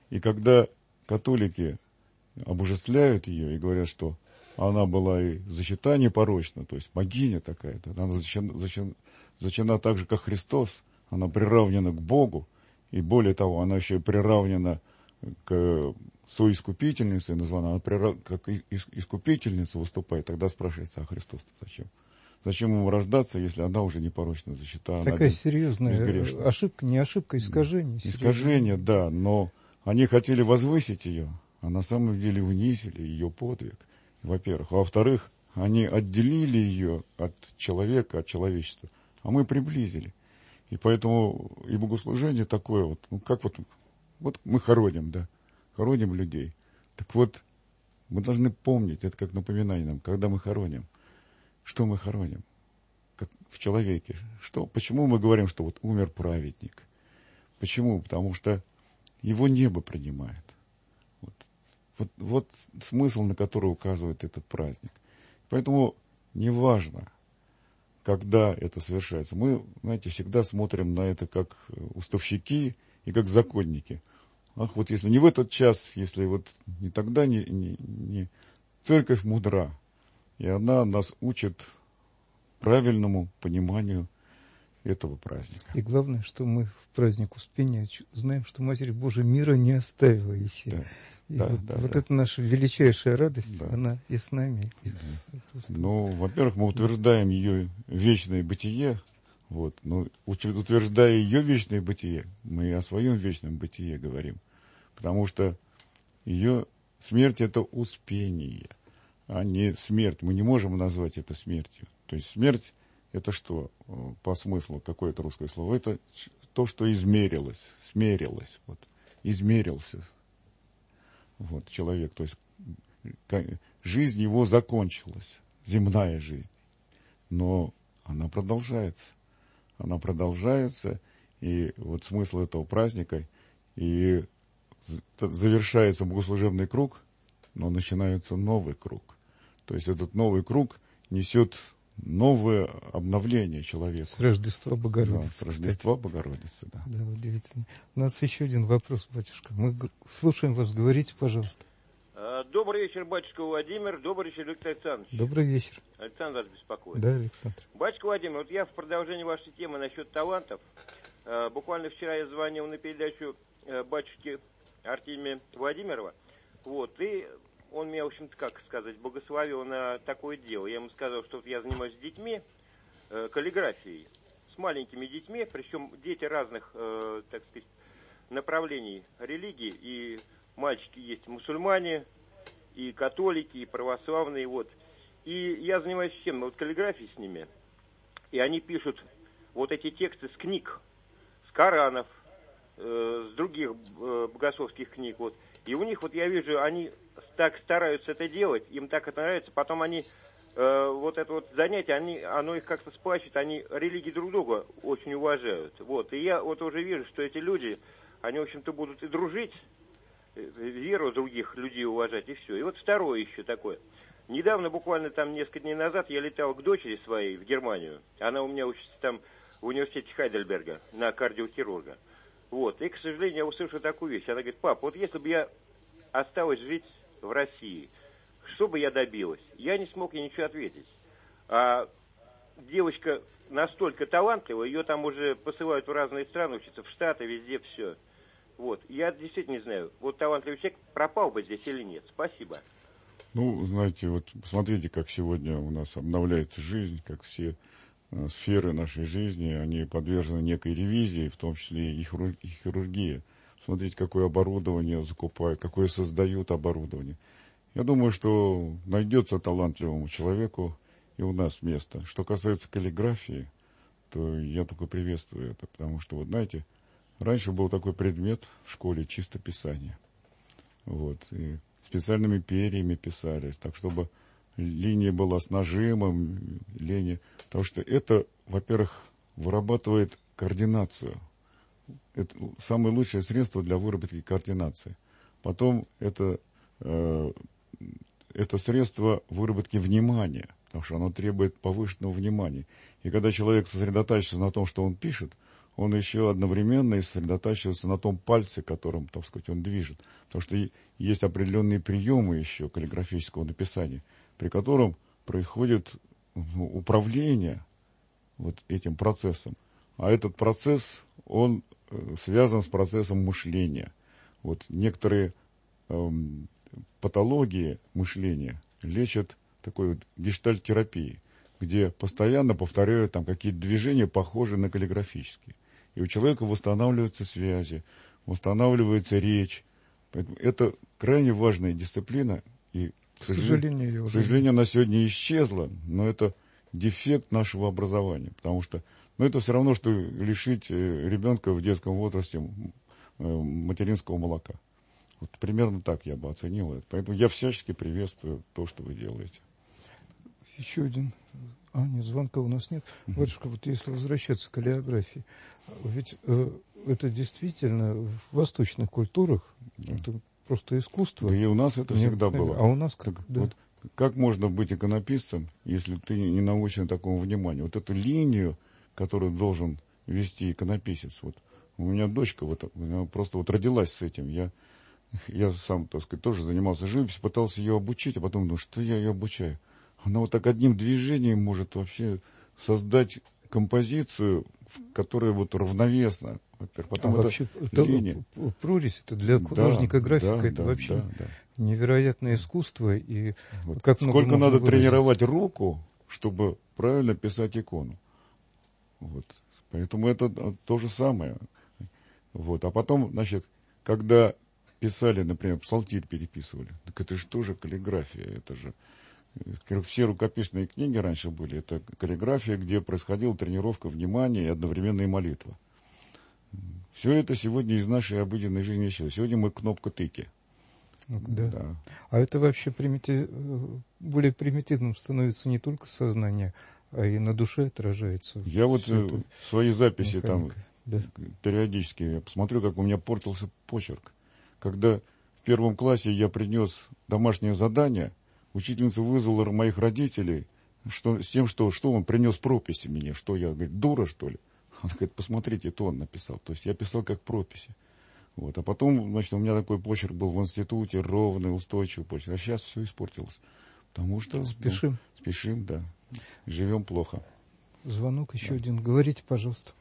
И когда католики обожествляют ее и говорят, что она была и зачата непорочна, то есть богиня такая-то, она зачата, зачата, зачата так же, как Христос, она приравнена к Богу, и более того, она еще и приравнена к соискупительнице, названа, она прирав... как искупительница выступает, тогда спрашивается, а Христос зачем? Зачем ему рождаться, если она уже непорочна зачата? Такая она серьезная ошибка, не ошибка, искажение. Искажение, да, но они хотели возвысить ее, а на самом деле унизили ее подвиг, во-первых. А во-вторых, они отделили ее от человека, от человечества, а мы приблизили. И поэтому и богослужение такое вот, ну как вот, вот мы хороним, да, хороним людей. Так вот, мы должны помнить, это как напоминание нам, когда мы хороним, что мы хороним, как в человеке. Что, почему мы говорим, что вот умер праведник? Почему? Потому что его небо принимает. Вот, вот, вот смысл, на который указывает этот праздник. Поэтому неважно, когда это совершается. Мы, знаете, всегда смотрим на это как уставщики и как законники. Ах, вот если не в этот час, если вот не тогда, не, не, не... Церковь мудра, и она нас учит правильному пониманию этого праздника. И главное, что мы в праздник Успения знаем, что Матерь Божия мира не оставила Иисея. Да. И да, вот, да, вот да. это наша величайшая радость, да. она и с нами. И да. с... Ну, во-первых, мы утверждаем ее вечное бытие, вот, но утверждая ее вечное бытие, мы о своем вечном бытие говорим, потому что ее смерть — это успение, а не смерть. Мы не можем назвать это смертью. То есть смерть — это что, по смыслу, какое это русское слово? Это то, что измерилось, смерилось, вот, измерился. Вот, человек, то есть жизнь его закончилась, земная жизнь, но она продолжается, она продолжается, и вот смысл этого праздника, и завершается богослужебный круг, но начинается новый круг, то есть этот новый круг несет новое обновление человека. С Рождества Богородицы. Да, с Рождества кстати. Богородицы, да. Да, удивительно. У нас еще один вопрос, батюшка. Мы слушаем вас, говорите, пожалуйста. Добрый вечер, батюшка Владимир. Добрый вечер, Виктор Александрович. Добрый вечер. Александр вас беспокоит. Да, Александр. Батюшка Владимир, вот я в продолжении вашей темы насчет талантов. Буквально вчера я звонил на передачу батюшки Артемия Владимирова. Вот, и он меня, в общем-то, как сказать, благословил на такое дело. Я ему сказал, что я занимаюсь с детьми, э, каллиграфией, с маленькими детьми, причем дети разных, э, так сказать, направлений религии. И мальчики есть мусульмане, и католики, и православные, вот. И я занимаюсь чем? Вот каллиграфией с ними. И они пишут вот эти тексты с книг, с Коранов, э, с других э, богословских книг, вот. И у них, вот я вижу, они так стараются это делать, им так это нравится, потом они, э, вот это вот занятие, они, оно их как-то сплачивает, они религии друг друга очень уважают. Вот. И я вот уже вижу, что эти люди, они, в общем-то, будут и дружить, веру других людей уважать, и все. И вот второе еще такое. Недавно, буквально там несколько дней назад, я летал к дочери своей в Германию. Она у меня учится там в университете Хайдельберга на кардиохирурга. Вот. И, к сожалению, я услышал такую вещь. Она говорит: пап, вот если бы я осталась жить в России, что бы я добилась? Я не смог ей ничего ответить. А девочка настолько талантливая, ее там уже посылают в разные страны, учиться в Штаты, везде все. Вот. Я действительно не знаю, вот талантливый человек пропал бы здесь или нет. Спасибо. Ну, знаете, вот посмотрите, как сегодня у нас обновляется жизнь, как все э, сферы нашей жизни, они подвержены некой ревизии, в том числе и хирургия. Смотрите, какое оборудование закупают, какое создают оборудование. Я думаю, что найдется талантливому человеку и у нас место. Что касается каллиграфии, то я только приветствую это, потому что, вот знаете, раньше был такой предмет в школе — чистописание. Вот, и специальными перьями писали, так, чтобы линия была с нажимом, линия, потому что это, во-первых, вырабатывает координацию. Это самое лучшее средство для выработки координации. Потом это, э, это средство выработки внимания, потому что оно требует повышенного внимания. И когда человек сосредотачивается на том, что он пишет, он еще одновременно и сосредотачивается на том пальце, которым, так сказать, он движет. Потому что есть определенные приемы еще каллиграфического написания, при котором происходит управление вот этим процессом. А этот процесс, он связан с процессом мышления. Вот некоторые эм, патологии мышления лечат такой вот гештальт-терапией, где постоянно повторяют там какие-то движения, похожие на каллиграфические. И у человека восстанавливаются связи, восстанавливается речь. Поэтому это крайне важная дисциплина. И, к сожалению, к сожалению, она сегодня исчезла, но это дефект нашего образования. Потому что ну, это все равно, что лишить ребенка в детском возрасте материнского молока. Вот примерно так я бы оценил это. Поэтому я всячески приветствую то, что вы делаете. Еще один. А, нет, звонка у нас нет. Батюшка, вот если возвращаться к каллиграфии, ведь э, это действительно в восточных культурах, да. Это просто искусство. Да и у нас это Мне, всегда было. А у нас как? Так, Да. Вот, как можно быть иконописцем, если ты не научен такому вниманию? Вот эту линию, которую должен вести иконописец. Вот у меня дочка вот, она просто вот родилась с этим. Я, я сам, так сказать, тоже занимался живописью, пытался ее обучить, а потом думаю, что я ее обучаю. Она вот так одним движением может вообще создать композицию, которая вот равновесна. Во-первых, потом а это вообще, это, линия. Прорезь, это для художника-графика, да, это да, вообще да, да. невероятное искусство. И вот. как Сколько надо тренировать руку, чтобы правильно писать икону. Вот. Поэтому это то же самое. Вот. А потом, значит, когда писали, например, псалтирь переписывали, так это же тоже каллиграфия, это же все рукописные книги раньше были, это каллиграфия, где происходила тренировка внимания и одновременная молитва. Все это сегодня из нашей обыденной жизни исчезло. Сегодня мы кнопка-тыки. Да. Да. А это вообще примитив... более примитивным становится не только сознание, а и на душе отражается. Я вот это... свои записи механика. Там да. периодически я посмотрю, как у меня портился почерк. Когда в первом классе я принес домашнее задание, учительница вызвала моих родителей что, с тем, что, что он принес прописи мне. Что я, говорит, дура, что ли? Он говорит, посмотрите, это он написал. То есть я писал как прописи. Вот. А потом, значит, у меня такой почерк был в институте, ровный, устойчивый почерк. А сейчас все испортилось. Потому что... Спешим. Ну, спешим, да. Живем плохо. Звонок еще да. один. Говорите, пожалуйста.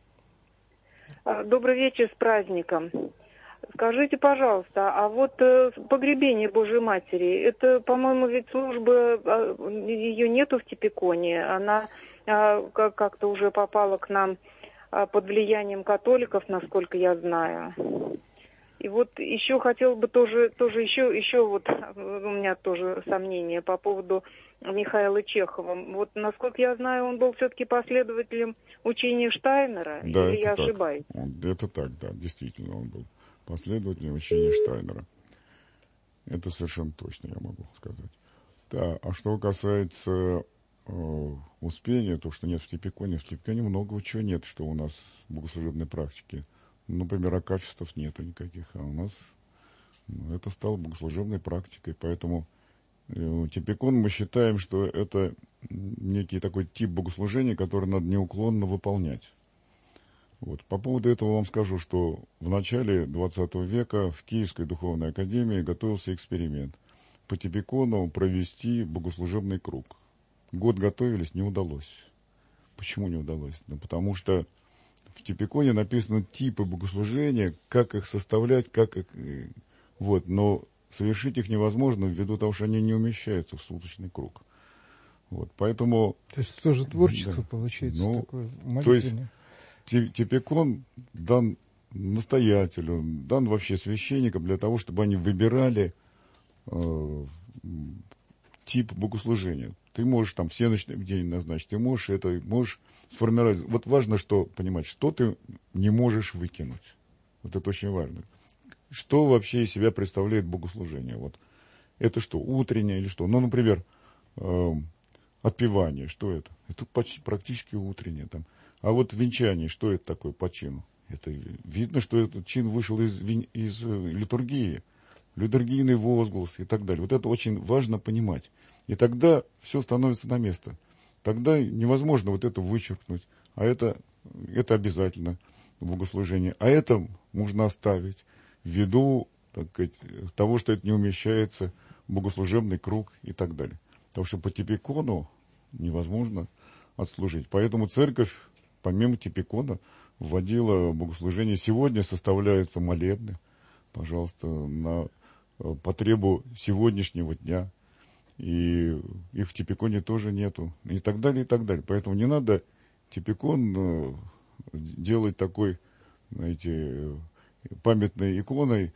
Добрый вечер, с праздником. Скажите, пожалуйста, а вот э, погребение Божьей Матери, это, по-моему, ведь служба, э, ее нету в Типиконе, она э, как-то уже попала к нам э, под влиянием католиков, насколько я знаю. И вот еще хотел бы тоже, тоже еще, еще вот у меня тоже сомнения по поводу Михаила Чехова. Вот, насколько я знаю, он был все-таки последователем учения Штайнера, да, или я так. ошибаюсь? Это так, да, действительно он был последователем учения Штайнера. Это совершенно точно я могу сказать. Да, а что касается э, Успения, то, что нет в Типиконе, в Типиконе много чего нет, что у нас в богослужебной практике. Например, акафистов нету никаких, а у нас ну, это стало богослужебной практикой, поэтому э, Типикон мы считаем, что это некий такой тип богослужения, который надо неуклонно выполнять. Вот. По поводу этого вам скажу, что в начале двадцатого века в Киевской духовной академии готовился эксперимент по Типикону провести богослужебный круг. Год готовились, не удалось. Почему не удалось? Ну, потому что в Типиконе написаны типы богослужения, как их составлять, как их... Вот, но совершить их невозможно ввиду того, что они не умещаются в суточный круг. Вот, поэтому... То есть тоже творчество, да, получается, ну, такое молитвенное. То есть Типикон дан настоятелю, дан вообще священникам для того, чтобы они выбирали э, тип богослужения. Ты можешь там всеночный день назначить, ты можешь это, можешь сформировать. Вот важно, что понимать, что ты не можешь выкинуть. Вот это очень важно. Что вообще из себя представляет богослужение? Вот это что, утреннее или что? Ну, например, э, отпевание, что это? Это почти практически утреннее там. А вот венчание, что это такое по чину? Это видно, что этот чин вышел из, из литургии, литургийный возглас и так далее. Вот это очень важно понимать. И тогда все становится на место. Тогда невозможно вот это вычеркнуть, а это, это обязательно. богослужения, а это можно оставить ввиду, так сказать, того, что это не умещается в богослужебный круг и так далее. Потому что по типикону невозможно отслужить. Поэтому церковь, помимо типикона, вводила богослужение. Сегодня составляются молебны, пожалуйста, на потребу сегодняшнего дня. И их в типиконе тоже нету. И так далее, и так далее. Поэтому не надо типикон делать такой, знаете, памятной иконой,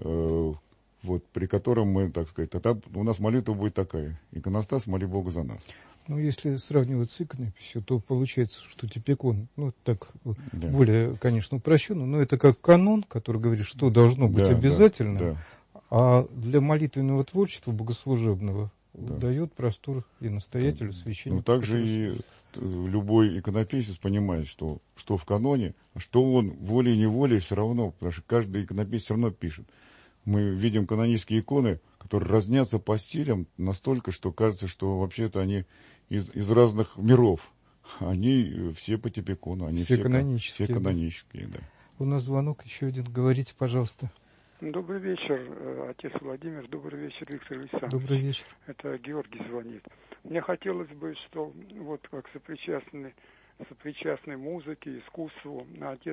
вот, при котором мы, так сказать, а там у нас молитва будет такая: иконостас, моли Бога за нас. Ну, если сравнивать с иконописью, то получается, что типикон, ну, так, да. более, конечно, упрощенно, но это как канон, который говорит, что должно быть да, обязательно, да, да. А для молитвенного творчества богослужебного да. дает простор и настоятелю, священнику. Ну, также и любой иконописец понимает, что, что в каноне, что он волей-неволей все равно, потому что каждый иконописец все равно пишет. Мы видим канонические иконы, которые разнятся по стилям настолько, что кажется, что вообще-то они из, из разных миров. Они все по типикону, они все, все канонические. Все канонические да. Да. У нас звонок еще один. Говорите, пожалуйста. Добрый вечер, отец Владимир. Добрый вечер, Виктор Александрович. Добрый вечер. Это Георгий звонит. Мне хотелось бы, что вот как сопричастный, сопричастной музыке, искусству, отец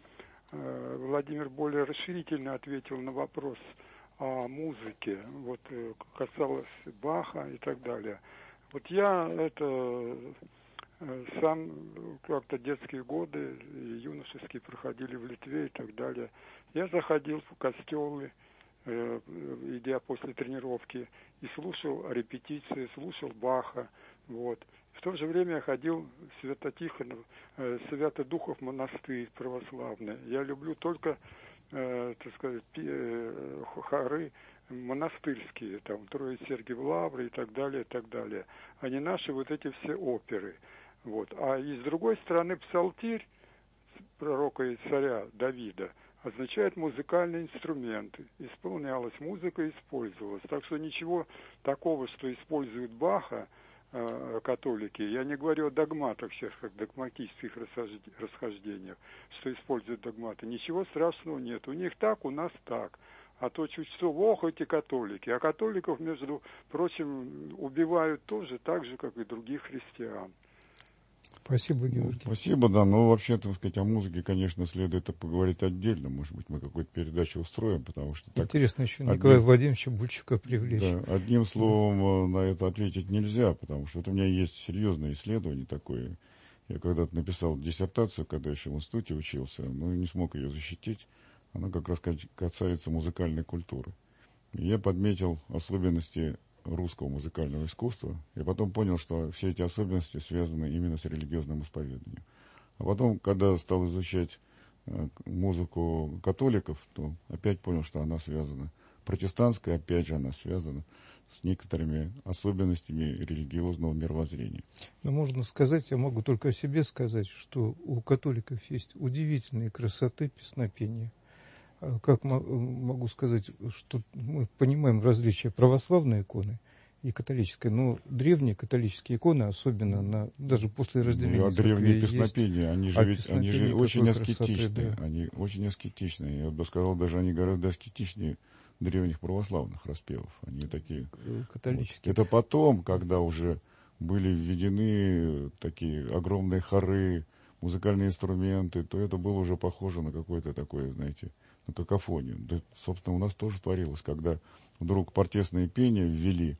э, Владимир более расширительно ответил на вопрос о музыке. Вот э, касалось Баха и так далее. Вот я это э, сам как-то детские годы, юношеские проходили в Литве и так далее. Я заходил в костелы, э, идя после тренировки, и слушал репетиции, слушал Баха. Вот. В то же время я ходил в Свято-Тихонов, э, Свято-Духов монастырь православный. Я люблю только, э, так сказать, э, хоры монастырские, там, Троиц Сергиев Лавры и так далее, и так далее. А не наши вот эти все оперы. Вот. А и с другой стороны, псалтирь пророка и царя Давида означает музыкальные инструменты. Исполнялась музыка, использовалась. Так что ничего такого, что используют Баха э, католики, я не говорю о догматах сейчас, как догматических расхождениях, что используют догматы. Ничего страшного нет. У них так, у нас так. А то чуть что, ох, эти католики. А католиков, между прочим, убивают тоже так же, как и других христиан. Спасибо, Георгий. Спасибо, да. Но вообще, так сказать, о музыке, конечно, следует поговорить отдельно. Может быть, мы какую-то передачу устроим, потому что... Так, интересно еще Николая одним, Владимировича Бульчука привлечь. Да, одним словом да. на это ответить нельзя, потому что вот у меня есть серьезное исследование такое. Я когда-то написал диссертацию, когда еще в институте учился, но не смог ее защитить. Она как раз касается музыкальной культуры. И я подметил особенности русского музыкального искусства, и потом понял, что все эти особенности связаны именно с религиозным исповеданием. А потом, когда стал изучать э, музыку католиков, то опять понял, что она связана. Протестантская, опять же, она связана с некоторыми особенностями религиозного мировоззрения. Но можно сказать, я могу только о себе сказать, что у католиков есть удивительные красоты песнопения. Как могу сказать, что мы понимаем различия православной иконы и католической, но древние католические иконы, особенно на, даже после разделения... Ну, а древние песнопения, есть, они же, а ведь, они же очень аскетичны, да. Они очень аскетичны. Я бы сказал, даже они гораздо аскетичнее древних православных распевов. Они такие... Католические. Вот. Это потом, когда уже были введены такие огромные хоры, музыкальные инструменты, то это было уже похоже на какое-то такое, знаете, на какофонию. Да, собственно, у нас тоже творилось, когда вдруг партесное пение ввели,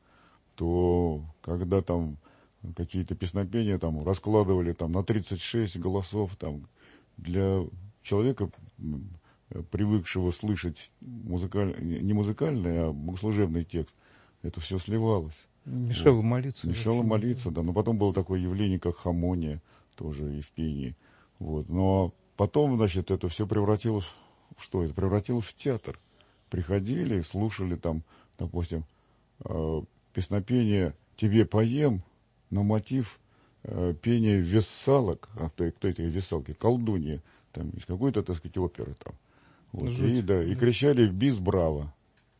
то когда там какие-то песнопения там раскладывали там на тридцать шесть голосов, там для человека, привыкшего слышать музыкальный, не музыкальный, а богослужебный текст, это все сливалось. Мешало вот. молиться. Мешало молиться, да. Но потом было такое явление, как хамония, тоже и в пении. Вот. Но потом, значит, это все превратилось в что? Это превратилось в театр. Приходили, слушали там, допустим, э, песнопение «Тебе поем» на мотив э, пения вессалок, а кто, кто эти вессалки? Колдунья, там, из какой-то, так сказать, оперы там. Вот. И, да, и кричали «Бис, браво!».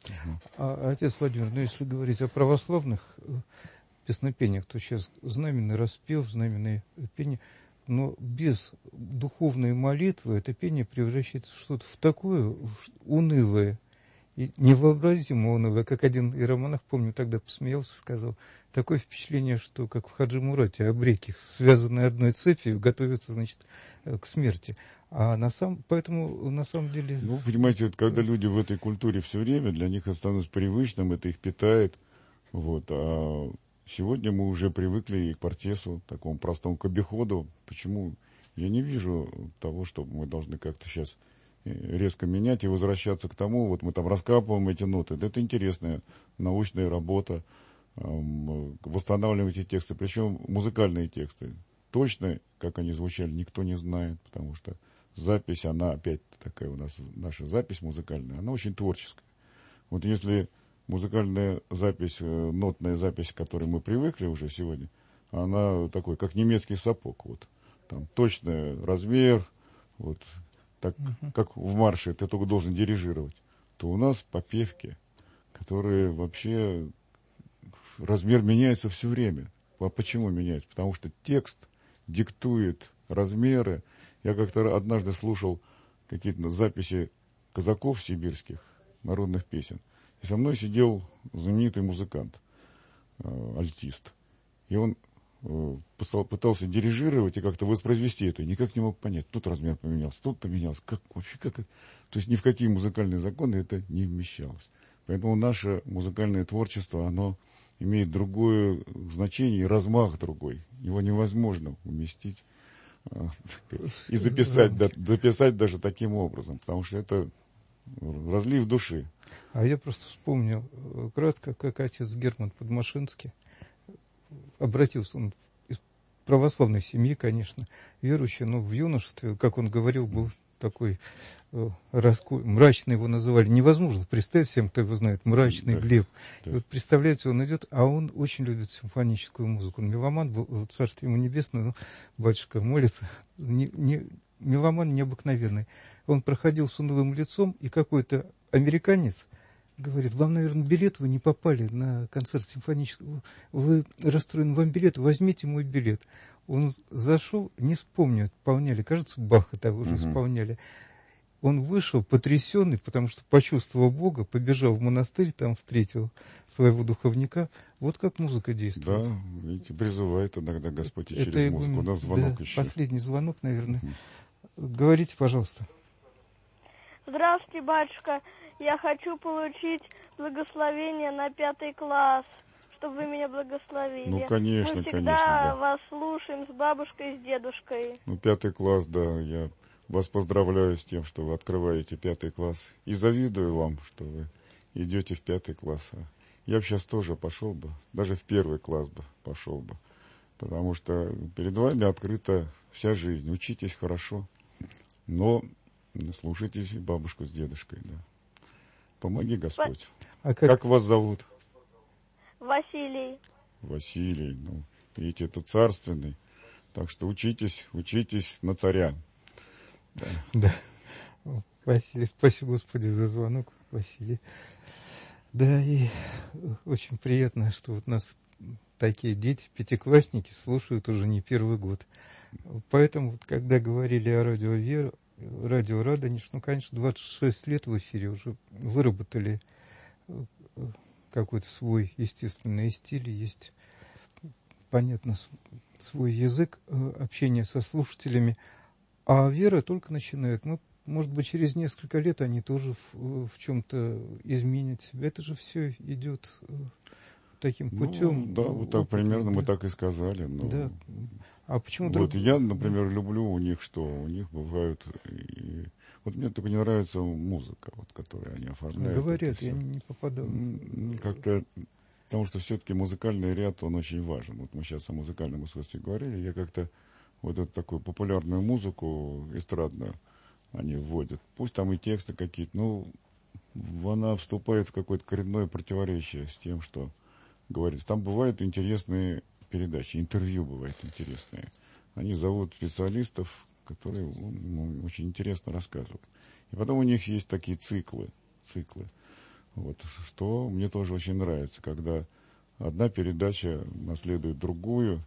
А, отец Владимир, ну если говорить о православных песнопениях, то сейчас знаменный распев, знаменное пение, но без духовной молитвы это пение превращается в что-то в такое унылое и невообразимо унылое, как один иеромонах, помню, тогда посмеялся, сказал, такое впечатление, что как в Хаджи Мурате обреки, связанные одной цепью, готовятся, значит, к смерти. А на самом, поэтому на самом деле... Ну, понимаете, вот, когда люди в этой культуре все время, для них это становится привычным, это их питает. Вот, а сегодня мы уже привыкли и к партесу, такому простому, к обиходу. Почему? Я не вижу того, что мы должны как-то сейчас резко менять и возвращаться к тому, вот мы там раскапываем эти ноты. Это интересная научная работа, восстанавливаем эти тексты, причем музыкальные тексты. Точно, как они звучали, никто не знает, потому что запись, она опять такая у нас, наша запись музыкальная, она очень творческая. Вот если музыкальная запись, нотная запись, к которой мы привыкли уже сегодня, она такой, как немецкий сапог, вот, там точный размер, вот, так, uh-huh. как в марше, ты только должен дирижировать, то у нас попевки, которые вообще, размер меняется все время. А почему меняется? Потому что текст диктует размеры. Я как-то однажды слушал какие-то записи казаков сибирских, народных песен, и со мной сидел знаменитый музыкант, э, альтист, и он пытался дирижировать и как-то воспроизвести это, и никак не мог понять. Тут размер поменялся, тут поменялся. Как вообще, как это? То есть ни в какие музыкальные законы это не вмещалось. Поэтому наше музыкальное творчество, оно имеет другое значение и размах другой. Его невозможно уместить и записать, записать даже таким образом, потому что это разлив души. А я просто вспомнил кратко, как отец Герман Подмашинский обратился, он из православной семьи, конечно, верующий, но в юношестве, как он говорил, был такой э, раску... мрачный его называли. Невозможно представить всем, кто его знает, мрачный да, Глеб. Да. И вот представляете, он идет, а он очень любит симфоническую музыку. Он меломан был, царствие ему небесное, ну, батюшка молится, не, не, меломан необыкновенный. Он проходил с унылым лицом, и какой-то американец говорит, вам, наверное, билет, вы не попали на концерт симфонического, вы расстроены, вам билет, возьмите мой билет. Он зашел, не вспомню, исполняли, кажется, Баха того же uh-huh. исполняли. Он вышел потрясенный, потому что почувствовал Бога, побежал в монастырь, там встретил своего духовника. Вот как музыка действует. Да, видите, призывает иногда Господь и это через музыку. У нас звонок да, еще. Последний звонок, наверное. Uh-huh. Говорите, пожалуйста. Здравствуйте, батюшка. Я хочу получить благословение на пятый класс, чтобы вы меня благословили. Ну, конечно, Мы всегда конечно, да. вас слушаем с бабушкой и с дедушкой. Ну, пятый класс, да. Я вас поздравляю с тем, что вы открываете пятый класс. И завидую вам, что вы идете в пятый класс. Я бы сейчас тоже пошел бы, даже в первый класс бы пошел бы. Потому что перед вами открыта вся жизнь. Учитесь хорошо, но слушайтесь бабушку с дедушкой, да. Помоги, Господь. А как... как вас зовут? Василий. Василий, ну, видите, это царственный. Так что учитесь, учитесь на царя. Да. да. Василий, спасибо, Господи, за звонок, Василий. Да, и очень приятно, что вот нас такие дети, пятиклассники, слушают уже не первый год. Поэтому, вот, когда говорили о радио Вера, радио Радонеж, ну, конечно, двадцать шесть лет в эфире уже выработали какой-то свой естественный стиль, есть, понятно, свой язык общения со слушателями, а Вера только начинает. Ну, может быть, через несколько лет они тоже в, в чем-то изменят себя. Это же все идет таким путем. Ну, да, вот так примерно мы так и сказали. Но... Да. А почему вот друг... я, например, люблю у них, что у них бывают... И... Вот мне только не нравится музыка, вот, которую они оформляют. Говорят, я не попадал. Как-то... Потому что все-таки музыкальный ряд, он очень важен. Вот мы сейчас о музыкальном искусстве говорили, я как-то вот эту такую популярную музыку эстрадную они вводят. Пусть там и тексты какие-то, но она вступает в какое-то коренное противоречие с тем, что говорится. Там бывают интересные передачи, интервью бывают интересные. Они зовут специалистов, которые ну, очень интересно рассказывают. И потом у них есть такие циклы, циклы. Вот, что мне тоже очень нравится, когда одна передача наследует другую,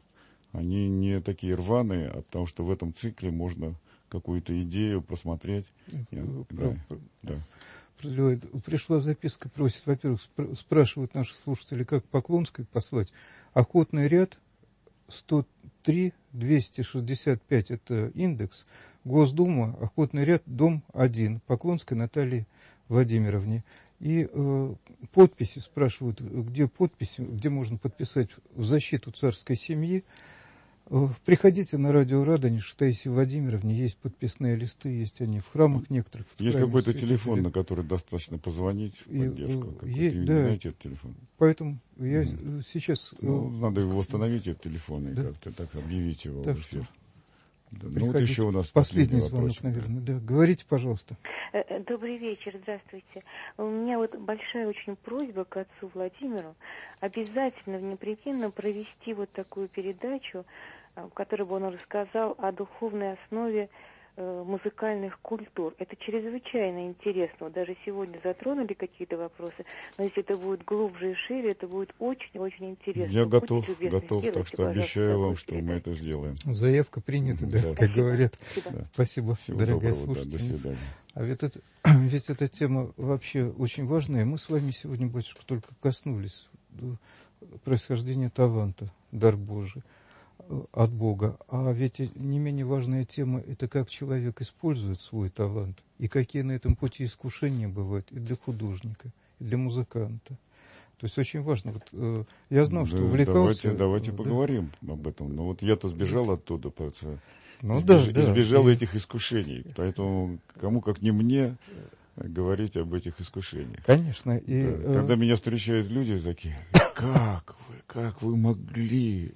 Они не такие рваные, а потому что в этом цикле можно какую-то идею просмотреть. Я, да, да. Пришла записка, просит, во-первых, спр- спрашивают наши слушатели, как Поклонской послать. Охотный ряд сто три двести шестьдесят пять, это индекс. Госдума, Охотный ряд, дом один, Поклонской Наталье Владимировне. И э, подписи спрашивают, где подписи, где можно подписать в защиту царской семьи. Э, приходите на радио Радонеж, Таисии Владимировне, есть подписные листы, есть они в храмах некоторых. В есть какой-то телефон, на который достаточно позвонить в поддержку. И, есть, да, знаете этот телефон? Поэтому я mm. сейчас... Ну, надо его восстановить, этот телефон, и да. как-то так объявить его так в эфир. Да. Ну вот еще у нас последний звонок, вопрос. Наверное. Да. Говорите, пожалуйста. Добрый вечер, здравствуйте. У меня вот большая очень просьба к отцу Владимиру обязательно, непременно провести вот такую передачу, в которой бы он рассказал о духовной основе музыкальных культур. Это чрезвычайно интересно. Вот даже сегодня затронули какие-то вопросы, но если это будет глубже и шире, это будет очень-очень интересно. Я Будьте готов, готов, так что обещаю вам, что мы это сделаем. Заявка принята, да, да. как говорят. Да. Спасибо, Всего дорогая доброго, слушательница. Да, до свидания. А ведь, это, ведь эта тема вообще очень важная. Мы с вами сегодня, батюшка, только коснулись происхождения таланта, дар Божий от Бога. А ведь не менее важная тема – это как человек использует свой талант, и какие на этом пути искушения бывают и для художника, и для музыканта. То есть очень важно. Вот, э, я знал, что да, увлекался... Давайте, давайте да. поговорим об этом. Но вот я-то сбежал оттуда, потому ну, избеж, да, да. избежал и... этих искушений. Поэтому кому, как не мне, говорить об этих искушениях. Конечно. И, да. э... Когда меня встречают люди такие, как вы, как вы могли?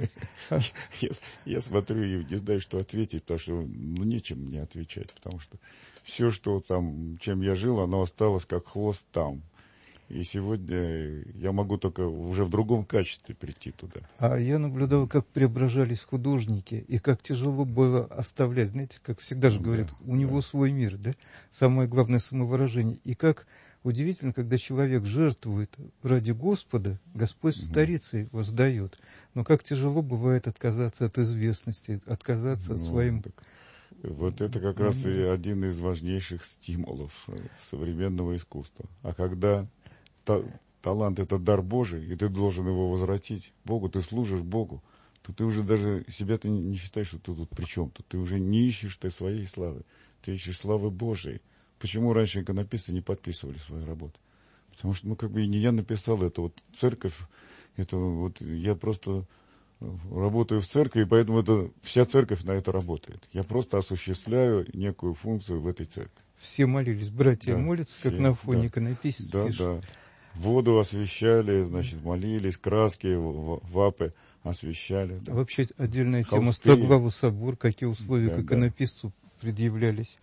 я, я смотрю и не знаю, что ответить, потому что ну, нечем мне отвечать, потому что все, что там, чем я жил, оно осталось как хвост там. И сегодня я могу только уже в другом качестве прийти туда. А я наблюдал, как преображались художники, и как тяжело было оставлять. Знаете, как всегда же говорят, да, у него да. свой мир, да? Самое главное самовыражение. И как удивительно, когда человек жертвует ради Господа, Господь угу. старицей воздает. Но как тяжело бывает отказаться от известности, отказаться ну, от своим... Так, вот это как раз и один из важнейших стимулов современного искусства. А когда... талант — это дар Божий, и ты должен его возвратить Богу, ты служишь Богу, то ты уже даже себя-то не считаешь, что ты тут при чем-то. Ты уже не ищешь ты своей славы, ты ищешь славы Божией. Почему раньше иконописцы не подписывали свои работы? Потому что, ну, как бы и не я написал, это вот церковь, это вот я просто работаю в церкви, и поэтому это, вся церковь на это работает. Я просто осуществляю некую функцию в этой церкви. Все молились, братья да, молятся, как все, на фоне да, иконописец да, пишет. Да. Воду освещали, значит, молились, краски, вапы освещали. Да. А вообще отдельная Холсты. Тема Стоглавый собор, какие условия да, к иконописцу да. предъявлялись.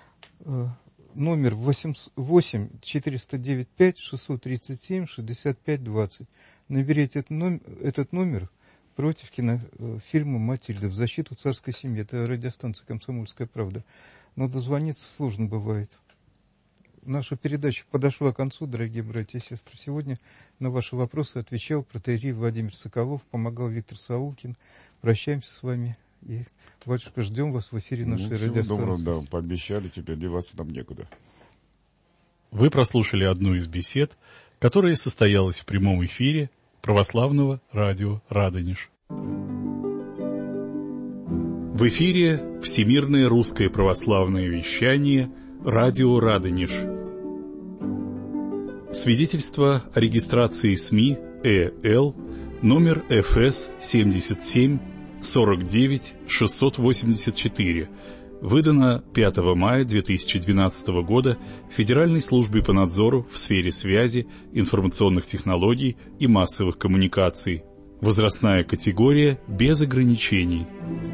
Номер восемь четыреста девять пять шестьсот тридцать семь шестьдесят пять двадцать. Наберите этот номер, этот номер против кинофильма «Матильда» в защиту царской семьи. Это радиостанция «Комсомольская правда». Но дозвониться сложно бывает. Наша передача подошла к концу, дорогие братья и сестры. Сегодня на ваши вопросы отвечал протоиерей Владимир Соколов, помогал Виктор Саулкин. Прощаемся с вами. И, батюшка, ждем вас в эфире нашей ну, радиостанции. Доброго, да, пообещали, теперь деваться нам некуда. Вы прослушали одну из бесед, которая состоялась в прямом эфире православного радио «Радонеж». В эфире Всемирное русское православное вещание «Радио Радонеж». Свидетельство о регистрации СМИ ЭЛ номер эф эс семьдесят семь сорок девять шестьсот восемьдесят четыре, выдано пятого мая две тысячи двенадцатого года Федеральной службой по надзору в сфере связи, информационных технологий и массовых коммуникаций. Возрастная категория без ограничений.